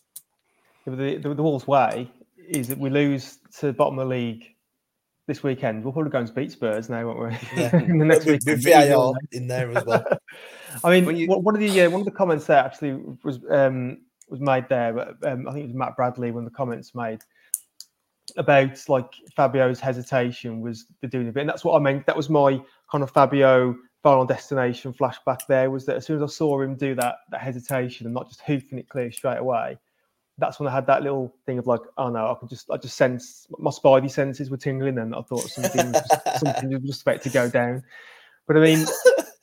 The Wolves' way is that we lose to the bottom of the league this weekend. We'll probably go and beat Spurs now, won't we? Yeah. In the next week, with VAR in there as well. I mean, one of the comments there actually was made there. I think it was Matt Bradley. One of the comments made about like Fabio's hesitation was the doing of it, and that's what I meant. That was my kind of Fabio Final Destination flashback. There was that as soon as I saw him do that hesitation and not just hoofing it clear straight away, that's when I had that little thing of like, oh no, I just sense, my spidey senses were tingling, and I thought something was just about to go down. But I mean,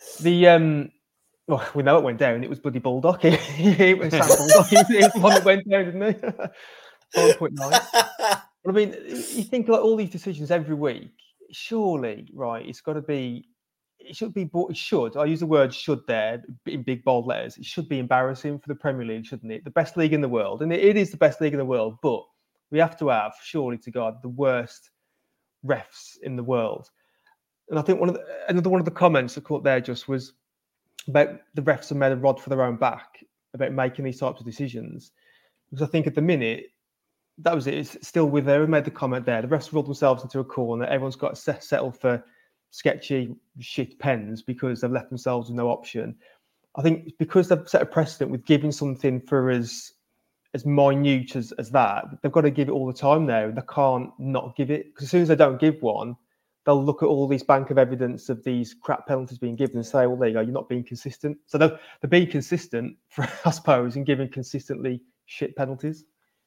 we know it went down. It was bloody Bulldog. It was Sam Bulldog. He was the one that went down, didn't he? 5.9. But I mean, you think like all these decisions every week, surely, right? It should be. I use the word "should" there in big bold letters. It should be embarrassing for the Premier League, shouldn't it? The best league in the world, and it is the best league in the world. But we have to have, surely to God, the worst refs in the world. And I think another one of the comments that caught there just was about the refs have made a rod for their own back about making these types of decisions. Because I think at the minute, that was it. It's still with there. We made the comment there. The refs rolled themselves into a corner. Everyone's got to settle for sketchy shit pens because they've left themselves with no option. I think because they've set a precedent with giving something for as as minute as that, they've got to give it all the time now. They can't not give it, because as soon as they don't give one, they'll look at all these bank of evidence of these crap penalties being given and say, well, there you go, you're not being consistent. So they're being consistent, I suppose, in giving consistently shit penalties.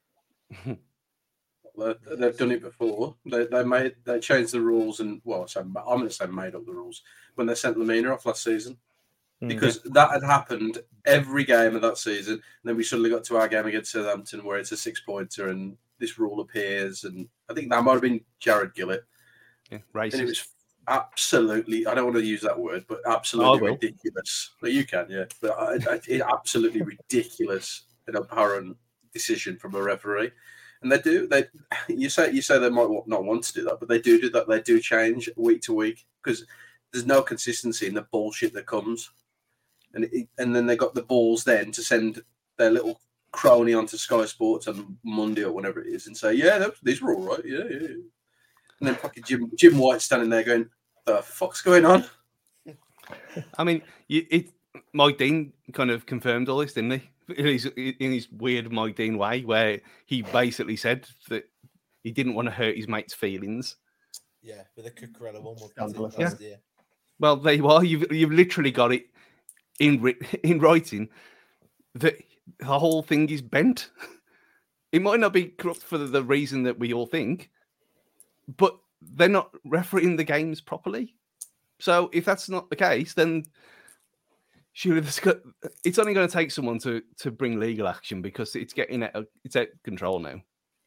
They've done it before. They changed the rules, and I'm going to say made up the rules when they sent Lamina off last season, because that had happened every game of that season. And then we suddenly got to our game against Southampton where it's a 6-pointer, and this rule appears, and I think that might have been Jared Gillett. Yeah, racist. And it was absolutely, I don't want to use that word, but absolutely ridiculous. Well, you can, yeah. But it's absolutely ridiculous and abhorrent decision from a referee. And you say they might not want to do that, but they do that. They do change week to week because there's no consistency in the bullshit that comes. And then they got the balls then to send their little crony onto Sky Sports on Monday or whenever it is and say, yeah, these were all right. Yeah. And then fucking Jim White standing there going, the fuck's going on? I mean, Mike Dean kind of confirmed all this, didn't he? In his weird Mike Dean way, where he basically said that he didn't want to hurt his mate's feelings. Yeah, with the Cucurella one. Yeah. Well, there you are. You've literally got it in writing that the whole thing is bent. It might not be corrupt for the reason that we all think, but they're not refereeing the games properly. So if that's not the case, then surely it's only going to take someone to bring legal action because it's out control now.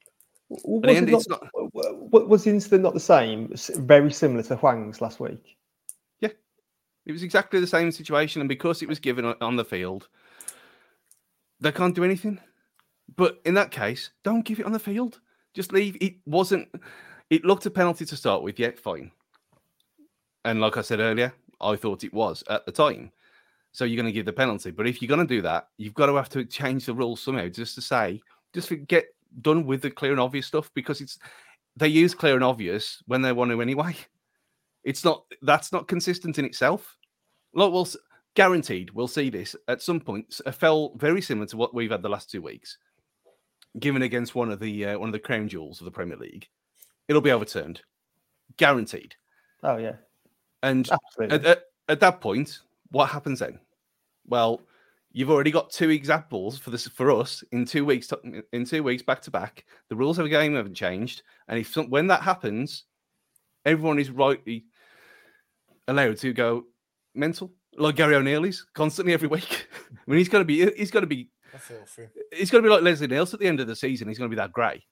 Was the incident not the same? Very similar to Huang's last week. Yeah, it was exactly the same situation, and because it was given on the field, they can't do anything. But in that case, don't give it on the field. Just leave. It looked a penalty to start with. Yeah, fine. And like I said earlier, I thought it was at the time. So you're going to give the penalty. But if you're going to do that, you've got to have to change the rules somehow just to get done with the clear and obvious stuff, because they use clear and obvious when they want to anyway. That's not consistent in itself. Look, guaranteed we'll see this at some point. A foul very similar to what we've had the last 2 weeks, given against one of the crown jewels of the Premier League. It'll be overturned, guaranteed. Oh yeah, and at that point, what happens then? Well, you've already got 2 examples for us in 2 weeks. In 2 weeks, back to back, the rules of the game haven't changed, and when that happens, everyone is rightly allowed to go mental, like Gary O'Neill is constantly every week. I mean, he's going to be. He's going to be like Leslie Nielsen at the end of the season. He's going to be that grey.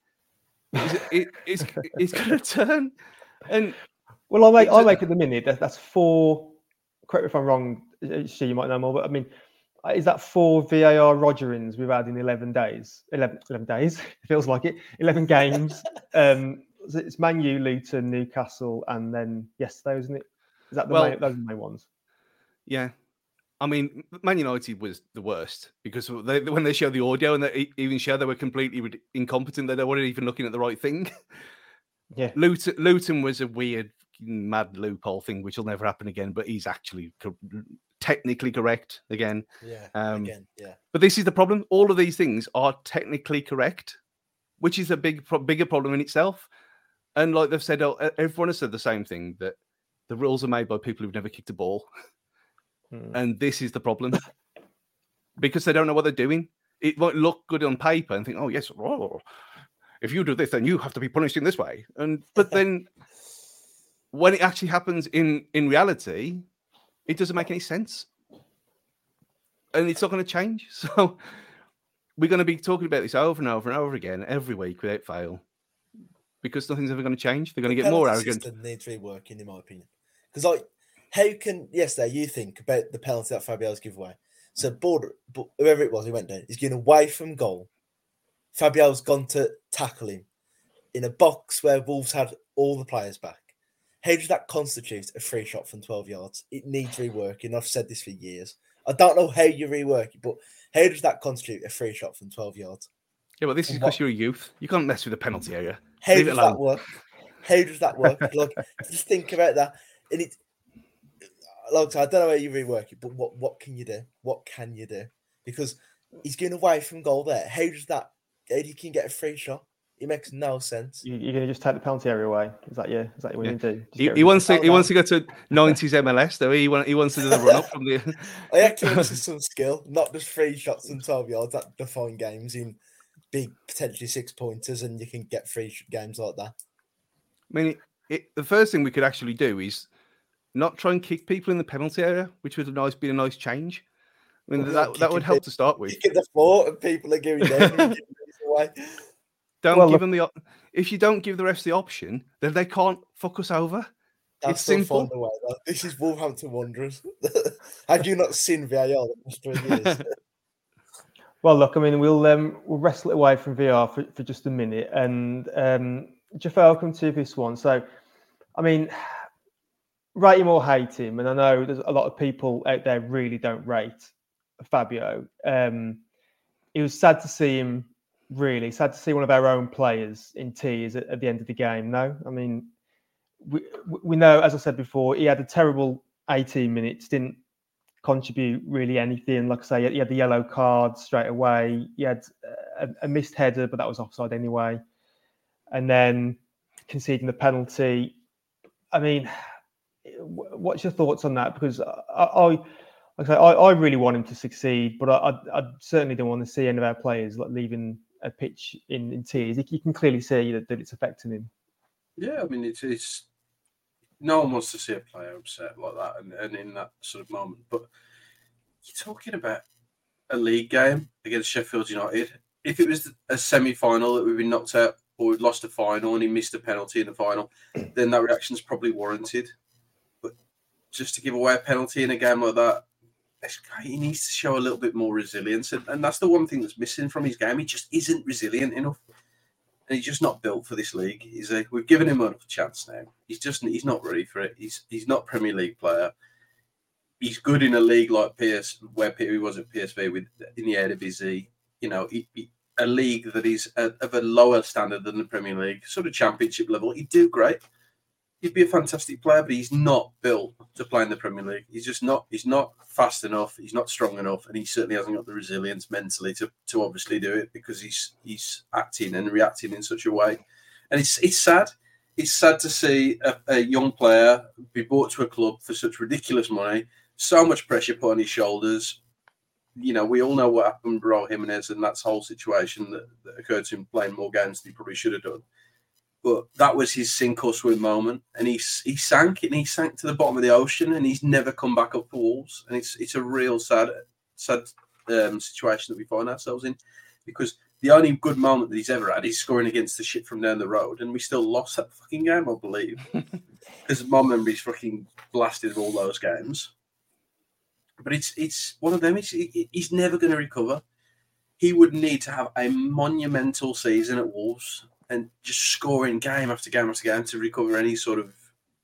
It's going to turn. And well, I'll make at the minute that's 4. Correct me if I'm wrong. You might know more, but I mean, is that 4 VAR Rogerings we've had in 11 days? 11 days, it feels like it. 11 games. It's Man U, Luton, Newcastle, and then yesterday, isn't it? Is that those are the main ones? Yeah. I mean, Man United was the worst because when they showed the audio and they even showed they were completely incompetent, they weren't even looking at the right thing. Yeah. Luton was a weird, mad loophole thing, which will never happen again, but he's actually technically correct again. Yeah. But this is the problem. All of these things are technically correct, which is a bigger problem in itself. And like they've said, everyone has said the same thing, that the rules are made by people who've never kicked a ball. And this is the problem, because they don't know what they're doing. It might look good on paper and think, oh, yes, if you do this, then you have to be punished in this way. But then when it actually happens in reality, it doesn't make any sense. And it's not going to change. So we're going to be talking about this over and over and over again every week without fail, because nothing's ever going to change. They're going to get more arrogant. The needs reworking, in my opinion. Because how can yesterday you think about the penalty that Fabio's give away? So whoever it was, he went down. He's going away from goal. Fabio's gone to tackle him in a box where Wolves had all the players back. How does that constitute a free shot from 12 yards? It needs reworking. I've said this for years. I don't know how you rework it, but how does that constitute a free shot from 12 yards? Yeah, well, this is because you're a youth. You can't mess with the penalty area. How does that work? How does that work? Just think about that. And I don't know how you rework it, but what can you do? What can you do? Because he's going away from goal there. How does that he can get a free shot. It makes no sense. You're going to just take the penalty area away? Is that what you're going to do? He wants to go to 90s MLS though. He wants to do the run up from the. I actually want to see some skill, not just 3 shots and 12 yards that define games in big, potentially 6-pointers, and you can get 3 games like that. I mean, the first thing we could actually do is not try and kick people in the penalty area, which would be a nice change. I mean, that would help to start with. Kicking the floor and people are giving them away. Don't give them the. If you don't give the refs the option, then they can't fuck us over. It's simple. Way, this is Wolverhampton Wanderers. Have you not seen VAR the past 3 years? Well, look, I mean, we'll wrestle it away from VR for just a minute, and Jafar, I'll come to this one. So, I mean, rate him or hate him, and I know there's a lot of people out there really don't rate Fabio. It was sad to see him. Really sad to see one of our own players in tears at the end of the game. No, I mean, we know, as I said before, he had a terrible 18 minutes, didn't contribute really anything. Like I say, he had the yellow card straight away. He had a missed header, but that was offside anyway. And then conceding the penalty. I mean, what's your thoughts on that? Because I really want him to succeed, but I certainly don't want to see any of our players leaving a pitch in tears. You can clearly see that it's affecting him. Yeah, I mean, it's no one wants to see a player upset like that and in that sort of moment. But you're talking about a league game against Sheffield United. If it was a semi-final that we've been knocked out or we'd lost a final and he missed a penalty in the final, then that reaction's probably warranted. But just to give away a penalty in a game like that, he needs to show a little bit more resilience. And that's the one thing that's missing from his game. He just isn't resilient enough. And he's just not built for this league. We've given him a chance now. He's not ready for it. He's not Premier League player. He's good in a league like where he was at PSV in the Eredivisie. You know, a league that is of a lower standard than the Premier League, sort of championship level. He'd do great. He'd be a fantastic player, but he's not built to play in the Premier League. He's just not. He's not fast enough. He's not strong enough, and he certainly hasn't got the resilience mentally to obviously do it because he's acting and reacting in such a way. And it's sad. It's sad to see a young player be brought to a club for such ridiculous money, so much pressure put on his shoulders. You know, we all know what happened with Raul Jimenez and that whole situation that occurred to him playing more games than he probably should have done. But that was his sink or swim moment, and he sank to the bottom of the ocean, and he's never come back up for Wolves. And it's a real sad situation that we find ourselves in, because the only good moment that he's ever had is scoring against the shit from down the road, and we still lost that fucking game, I believe, because my memory's fucking blasted of all those games. But it's one of them. He's never going to recover. He would need to have a monumental season at Wolves and just scoring game after game after game to recover any sort of,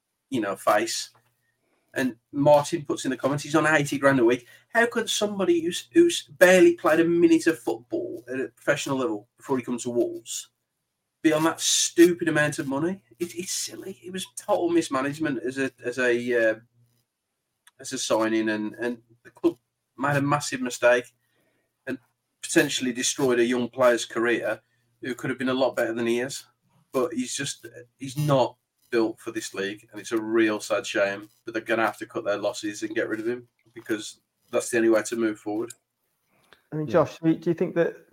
face. And Martin puts in the comments, he's on 80 grand a week. How could somebody who's barely played a minute of football at a professional level before he comes to Wolves be on that stupid amount of money? It's silly. It was total mismanagement as a signing, and the club made a massive mistake and potentially destroyed a young player's career who could have been a lot better than he is. But he's not built for this league, and it's a real sad shame. But they're going to have to cut their losses and get rid of him, because that's the only way to move forward. I mean, Josh, do you think that,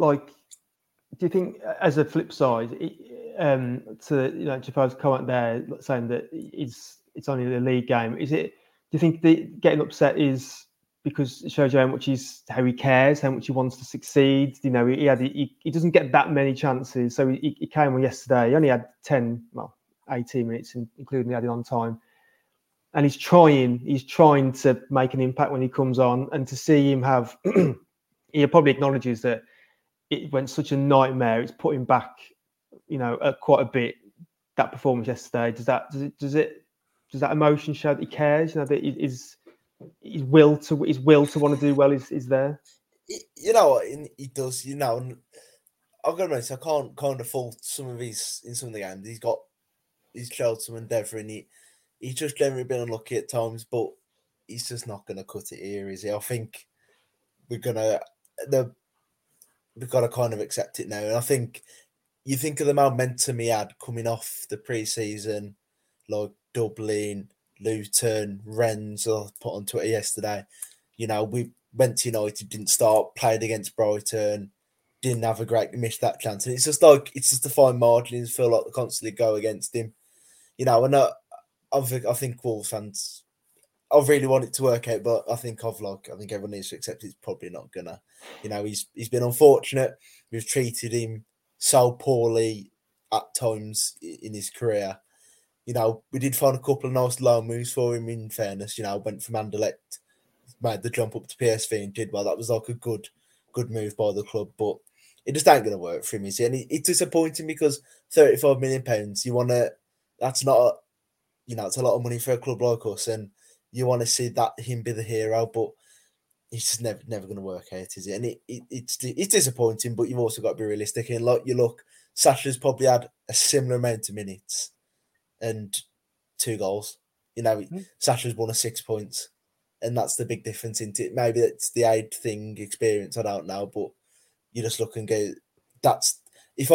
as a flip side, to Jafar's comment there, saying that it's only the league game, do you think that getting upset is because it shows you how he cares, how much he wants to succeed? You know, he doesn't get that many chances. So he came on yesterday. He only had 18 minutes, including the added on time. And he's trying to make an impact when he comes on. And to see him have, he probably acknowledges that it went such a nightmare. It's put him back, quite a bit. That performance yesterday, does that emotion show that he cares? That his will to want to do well is there. He does. I've got to admit, I can't kind of fault some of in some of the games. He's showed some endeavour, and he's just generally been unlucky at times. But he's just not going to cut it here, is he? I think we're gonna we've got to kind of accept it now. And I think you think of the momentum he had coming off the pre-season, like Dublin, Luton, Rennes, I put on Twitter yesterday. You know, we went to United, didn't start, played against Brighton, didn't have a great, missed that chance. And it's just the fine margins feel like they constantly go against him. You know, and I think Wolves fans, I really want it to work out, but I think everyone needs to accept it's probably not gonna. You know, he's been unfortunate. We've treated him so poorly at times in his career. You know, we did find a couple of nice loan moves for him, in fairness. You know, went from Anderlecht, made the jump up to PSV and did well. That was like a good move by the club, but it just ain't going to work for him, is it? And it's disappointing because £35 million, that's not, it's a lot of money for a club like us, and you want to see that him be the hero, but it's just never going to work out, is it? And it's disappointing, but you've also got to be realistic. And like you look, Sasha's probably had a similar amount of minutes and 2 goals. You know, Sasha's won 6 points, and that's the big difference into it. Maybe it's the age thing, experience, I don't know, but you just look and go, if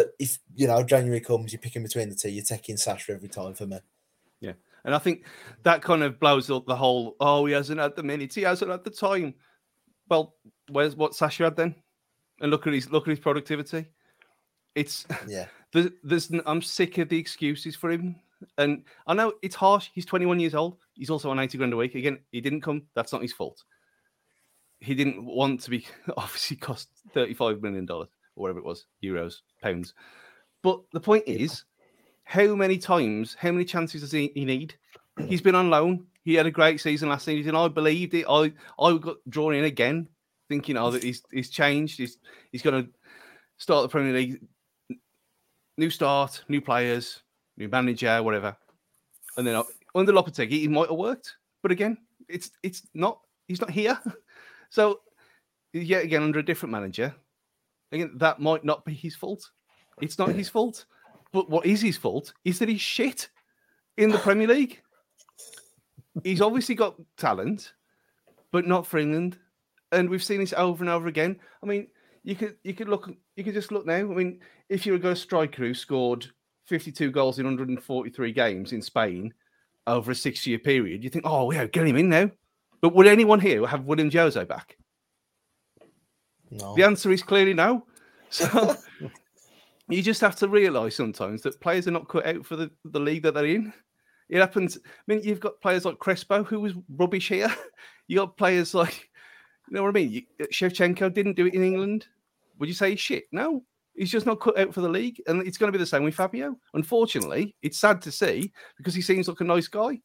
January comes, you're picking between the two, you're taking Sasha every time for me. Yeah. And I think that kind of blows up the whole, he hasn't had the minutes, he hasn't had the time. Well, where's what Sasha had then? And look at his productivity. It's I'm sick of the excuses for him. And I know it's harsh. He's 21 years old. He's also on 80 grand a week. Again, he didn't come. That's not his fault. He didn't want to be, obviously cost $35 million or whatever it was, euros, pounds. But the point is, how many chances does he need? He's been on loan. He had a great season last season. I believed it. I got drawn in again, thinking, that he's changed. He's going to start the Premier League. New start, new players, new manager, whatever. And then under Lopetegui, it might have worked. But again, it's not. He's not here. So, yet again, under a different manager, again, that might not be his fault. It's not his fault. But what is his fault is that he's shit in the Premier League. He's obviously got talent, but not for England. And we've seen this over and over again. I mean, you could just look now. I mean, if you were a striker who scored 52 goals in 143 games in Spain over a 6-year period, you think, get him in now. But would anyone here have William Jose back? No. The answer is clearly no. So you just have to realise sometimes that players are not cut out for the league that they're in. It happens. I mean, you've got players like Crespo, who was rubbish here. You got players like, you know what I mean? Shevchenko didn't do it in England. Would you say he's shit? No. He's just not cut out for the league. And it's going to be the same with Fabio. Unfortunately, it's sad to see because he seems like a nice guy.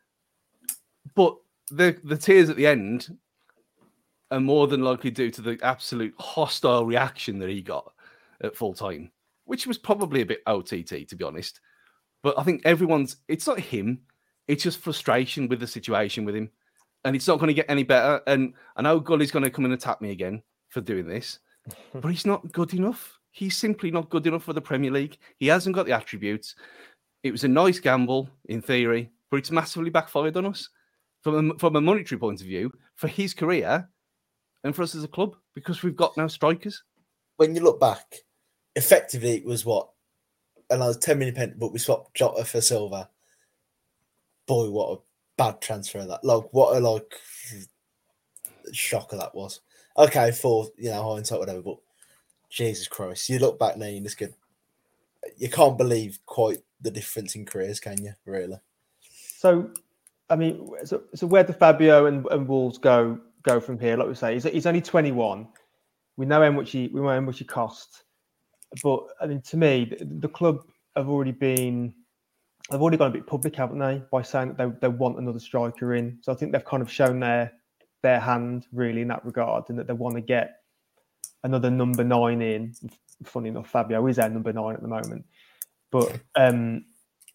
But the tears at the end are more than likely due to the absolute hostile reaction that he got at full time, which was probably a bit OTT, to be honest. But I think it's not him. It's just frustration with the situation with him. And it's not going to get any better. And I know Gully's going to come and attack me again for doing this, but he's not good enough. He's simply not good enough for the Premier League. He hasn't got the attributes. It was a nice gamble in theory, but it's massively backfired on us from a monetary point of view for his career and for us as a club because we've got no strikers. When you look back, effectively it was what? And I was 10 million, but we swapped Jota for Silva. Boy, what a bad transfer that. What a shocker that was. Okay, for hindsight, whatever, but Jesus Christ, you look back now, you can't believe quite the difference in careers, can you? Really? So, I mean, so where do Fabio and Wolves go from here? Like we say, he's only 21. We know how much he cost. But I mean, to me, the club have already gone a bit public, haven't they, by saying that they want another striker in. So I think they've kind of shown their hand really in that regard, and that they want to get another number 9 in. Funny enough, Fabio is our number 9 at the moment. But I'm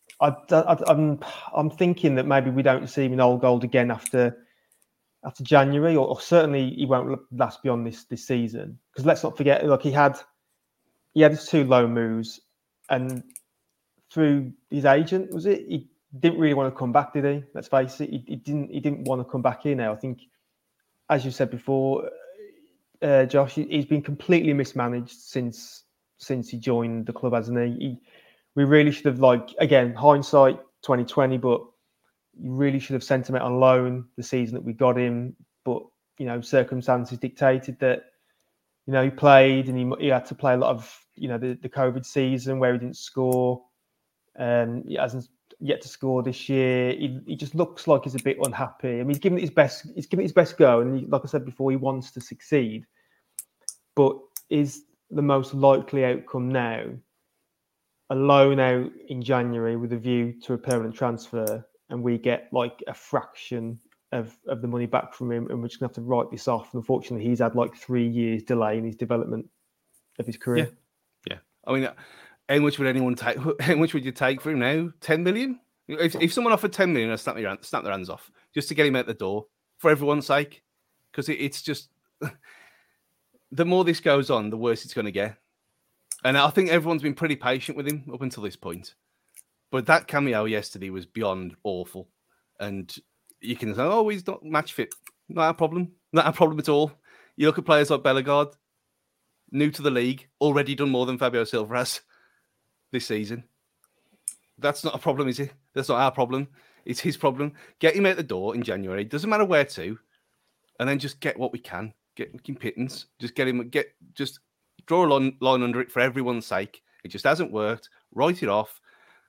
thinking that maybe we don't see him in Old Gold again after January, or certainly he won't last beyond this season. Because let's not forget, he had his 2 loan moves, and through his agent, was it? He didn't really want to come back, did he? Let's face it, he didn't want to come back here now. I think, as you said before, Josh. He's been completely mismanaged since he joined the club, hasn't he? We really should have, again, hindsight 2020, but you really should have sent him out on loan the season that we got him. But circumstances dictated that he played, and he had to play a lot of the COVID season where he didn't score. He hasn't yet to score this year. He just looks like he's a bit unhappy. I mean, he's given it his best. He's given it his best go, and like I said before, he wants to succeed. But is the most likely outcome now a loan out in January with a view to a permanent transfer, and we get a fraction of the money back from him, and we're just gonna have to write this off? Unfortunately, he's had 3 years delay in his development of his career. Yeah. I mean, how much would anyone take? How much would you take for him now? 10 million? If someone offered 10 million, I'd snap their hands off just to get him out the door for everyone's sake, because it's just the more this goes on, the worse it's going to get. And I think everyone's been pretty patient with him up until this point. But that cameo yesterday was beyond awful. And you can say, oh, he's not match fit. Not a problem. Not a problem at all. You look at players like Bellegarde, new to the league, already done more than Fabio Silva has this season. That's not a problem, is it? That's not our problem. It's his problem. Get him out the door in January. Doesn't matter where to. And then just get what we can. Get fucking pittance. Just get him. Just draw a line under it for everyone's sake. It just hasn't worked. Write it off.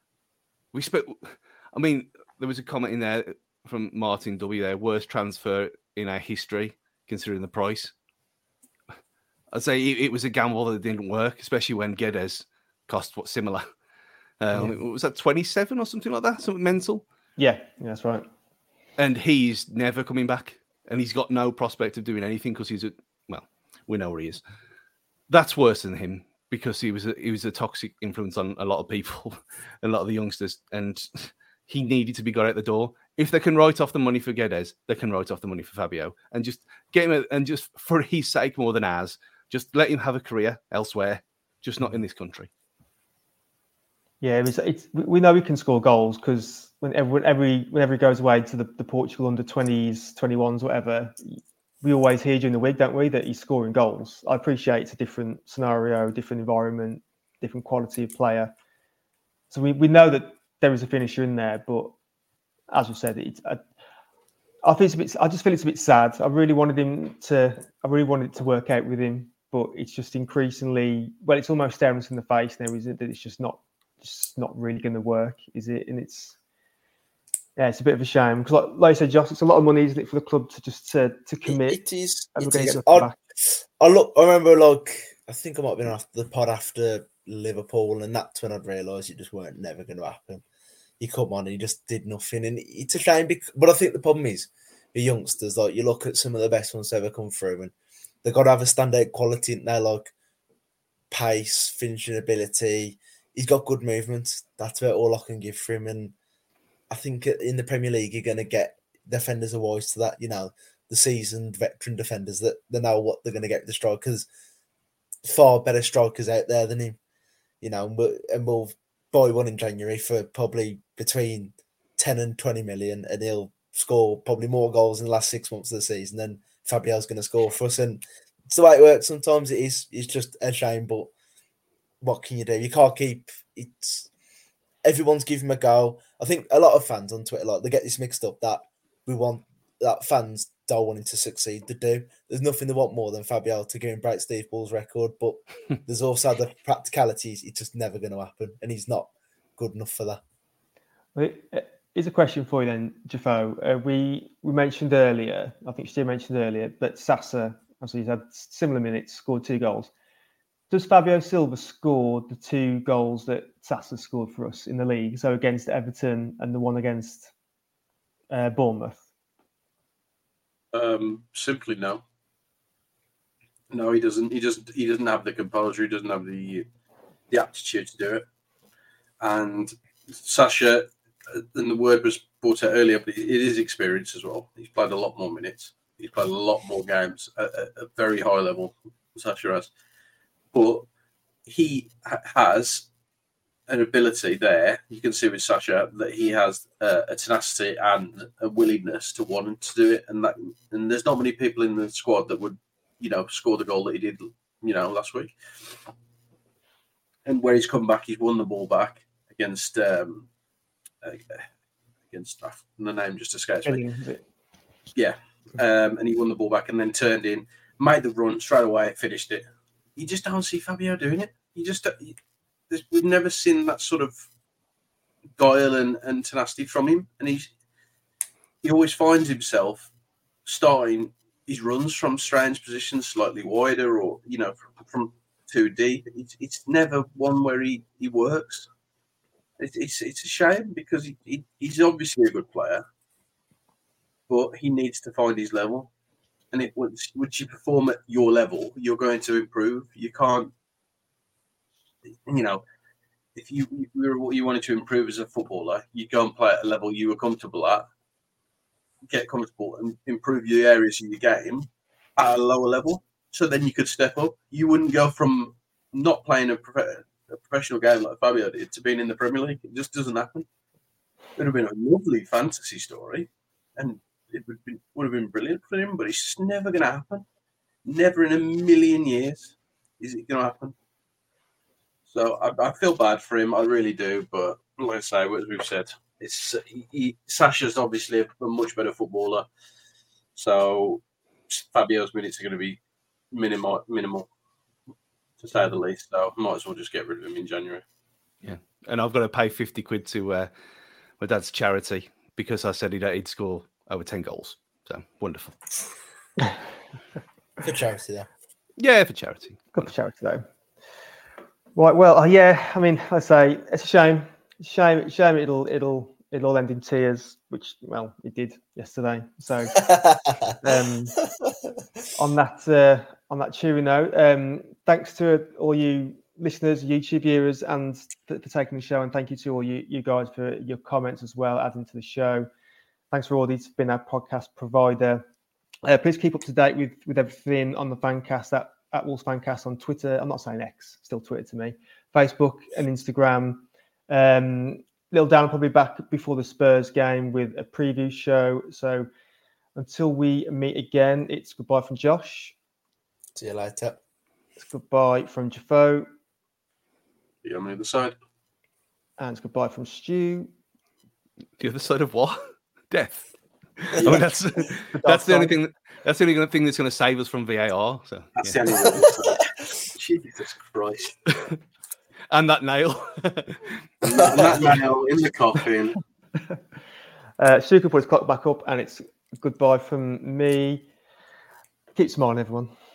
I mean, there was a comment in there from Martin W. there, worst transfer in our history, considering the price. I'd say it was a gamble that didn't work, especially when Guedes cost similar. Was that 27 or something like that? Something mental? Yeah, that's right. And he's never coming back. And he's got no prospect of doing anything because we know where he is. That's worse than him because he was a toxic influence on a lot of people, a lot of the youngsters, and he needed to be got out the door. If they can write off the money for Guedes, they can write off the money for Fabio, and just get him, and just for his sake more than ours, just let him have a career elsewhere, just not in this country. Yeah, we know he can score goals because whenever he goes away to the Portugal under 20s, 21s, whatever, we always hear during the week, don't we, that he's scoring goals. I appreciate it's a different scenario, different environment, different quality of player. So we know that there is a finisher in there, but as you said, I just feel it's a bit sad. I really wanted it to work out with him, but it's just increasingly, it's almost staring us in the face now, isn't it? That it's just not really going to work, is it? And it's a bit of a shame because, like I said, Josh, it's a lot of money, isn't it, for the club to commit? It is. I remember, I think I might have been after the pod after Liverpool, and that's when I'd realised it just weren't never going to happen. He come on and he just did nothing, and it's a shame. But I think the problem is the youngsters. You look at some of the best ones to ever come through, and they've got to have a standout quality in there, like pace, finishing ability. He's got good movement. That's about all I can give for him. And I think in the Premier League, you're going to get defenders are wise to that. The seasoned veteran defenders that they know what they're going to get with the strikers. Far better strikers out there than him. And we'll buy one in January for probably between 10 and 20 million, and he'll score probably more goals in the last 6 months of the season than Fabio's going to score for us. And it's the way it works. Sometimes it's just a shame, but what can you do? You can't keep it. Everyone's giving him a go. I think a lot of fans on Twitter, they get this mixed up that fans don't want him to succeed. They do. There's nothing they want more than Fabio to go and break Steve Bull's record, but there's also the practicalities. It's just never going to happen, and he's not good enough for that. Well, here's a question for you then, Jafo. We mentioned earlier, I think Stu mentioned earlier, that Sasa, obviously he's had similar minutes, scored 2 goals. Does Fabio Silva score the 2 goals that Sasa scored for us in the league? So against Everton and the one against Bournemouth? Simply no. No, he doesn't. He doesn't have the composure. He doesn't have the aptitude to do it. And Sasha, and the word was brought out earlier, but it is experience as well. He's played a lot more minutes. He's played a lot more games at a very high level. Sasha has. But he has an ability there. You can see with Sasha that he has a tenacity and a willingness to want to do it, and there's not many people in the squad that would score the goal that he did, last week. And where he's come back, he's won the ball back against the name just escapes me. Yeah, and he won the ball back and then turned in, made the run straight away, finished it. You just don't see Fabio doing it. We've never seen that sort of guile and tenacity from him, and he always finds himself starting his runs from strange positions, slightly wider, or from too deep. It's never one where he works. It's a shame because he's obviously a good player, but he needs to find his level. And once you perform at your level, you're going to improve. You can't, if you wanted to improve as a footballer, you go and play at a level you were comfortable at, get comfortable and improve your areas of your game at a lower level. So then you could step up. You wouldn't go from not playing a professional game like Fabio did to being in the Premier League. It just doesn't happen. It would have been a lovely fantasy story, and it would have been brilliant for him, but it's just never going to happen. Never in a million years is it going to happen. So I feel bad for him. I really do. But like I say, as we've said, Sasha's obviously a much better footballer. So Fabio's minutes are going to be minimal, to say the least. So I might as well just get rid of him in January. Yeah. And I've got to pay 50 quid to my dad's charity because I said he'd score over 10 goals. So wonderful. For charity, though. Yeah, for charity. Good for charity, though. Right. Well, yeah. I mean, I say it's a shame. Shame. It'll all end in tears, which it did yesterday. So on that cheery note, thanks to all you listeners, YouTube viewers, and for taking the show, and thank you to all you guys for your comments as well, adding to the show. Thanks for all these for being our podcast provider. Please keep up to date with everything on the Fancast at Wolves Fancast on Twitter. I'm not saying X, still Twitter to me. Facebook and Instagram. Little Dan will probably be back before the Spurs game with a preview show. So until we meet again, it's goodbye from Josh. See you later. It's goodbye from Jafo. Be on the other side. And it's goodbye from Stu. The other side of what? Death. I mean, that's the only thing. That's the only thing that's going to save us from VAR. So that's the only one. Jesus Christ! And that nail. that nail in the coffin. Stu can put his clock back up, and it's goodbye from me. Keep smiling, everyone.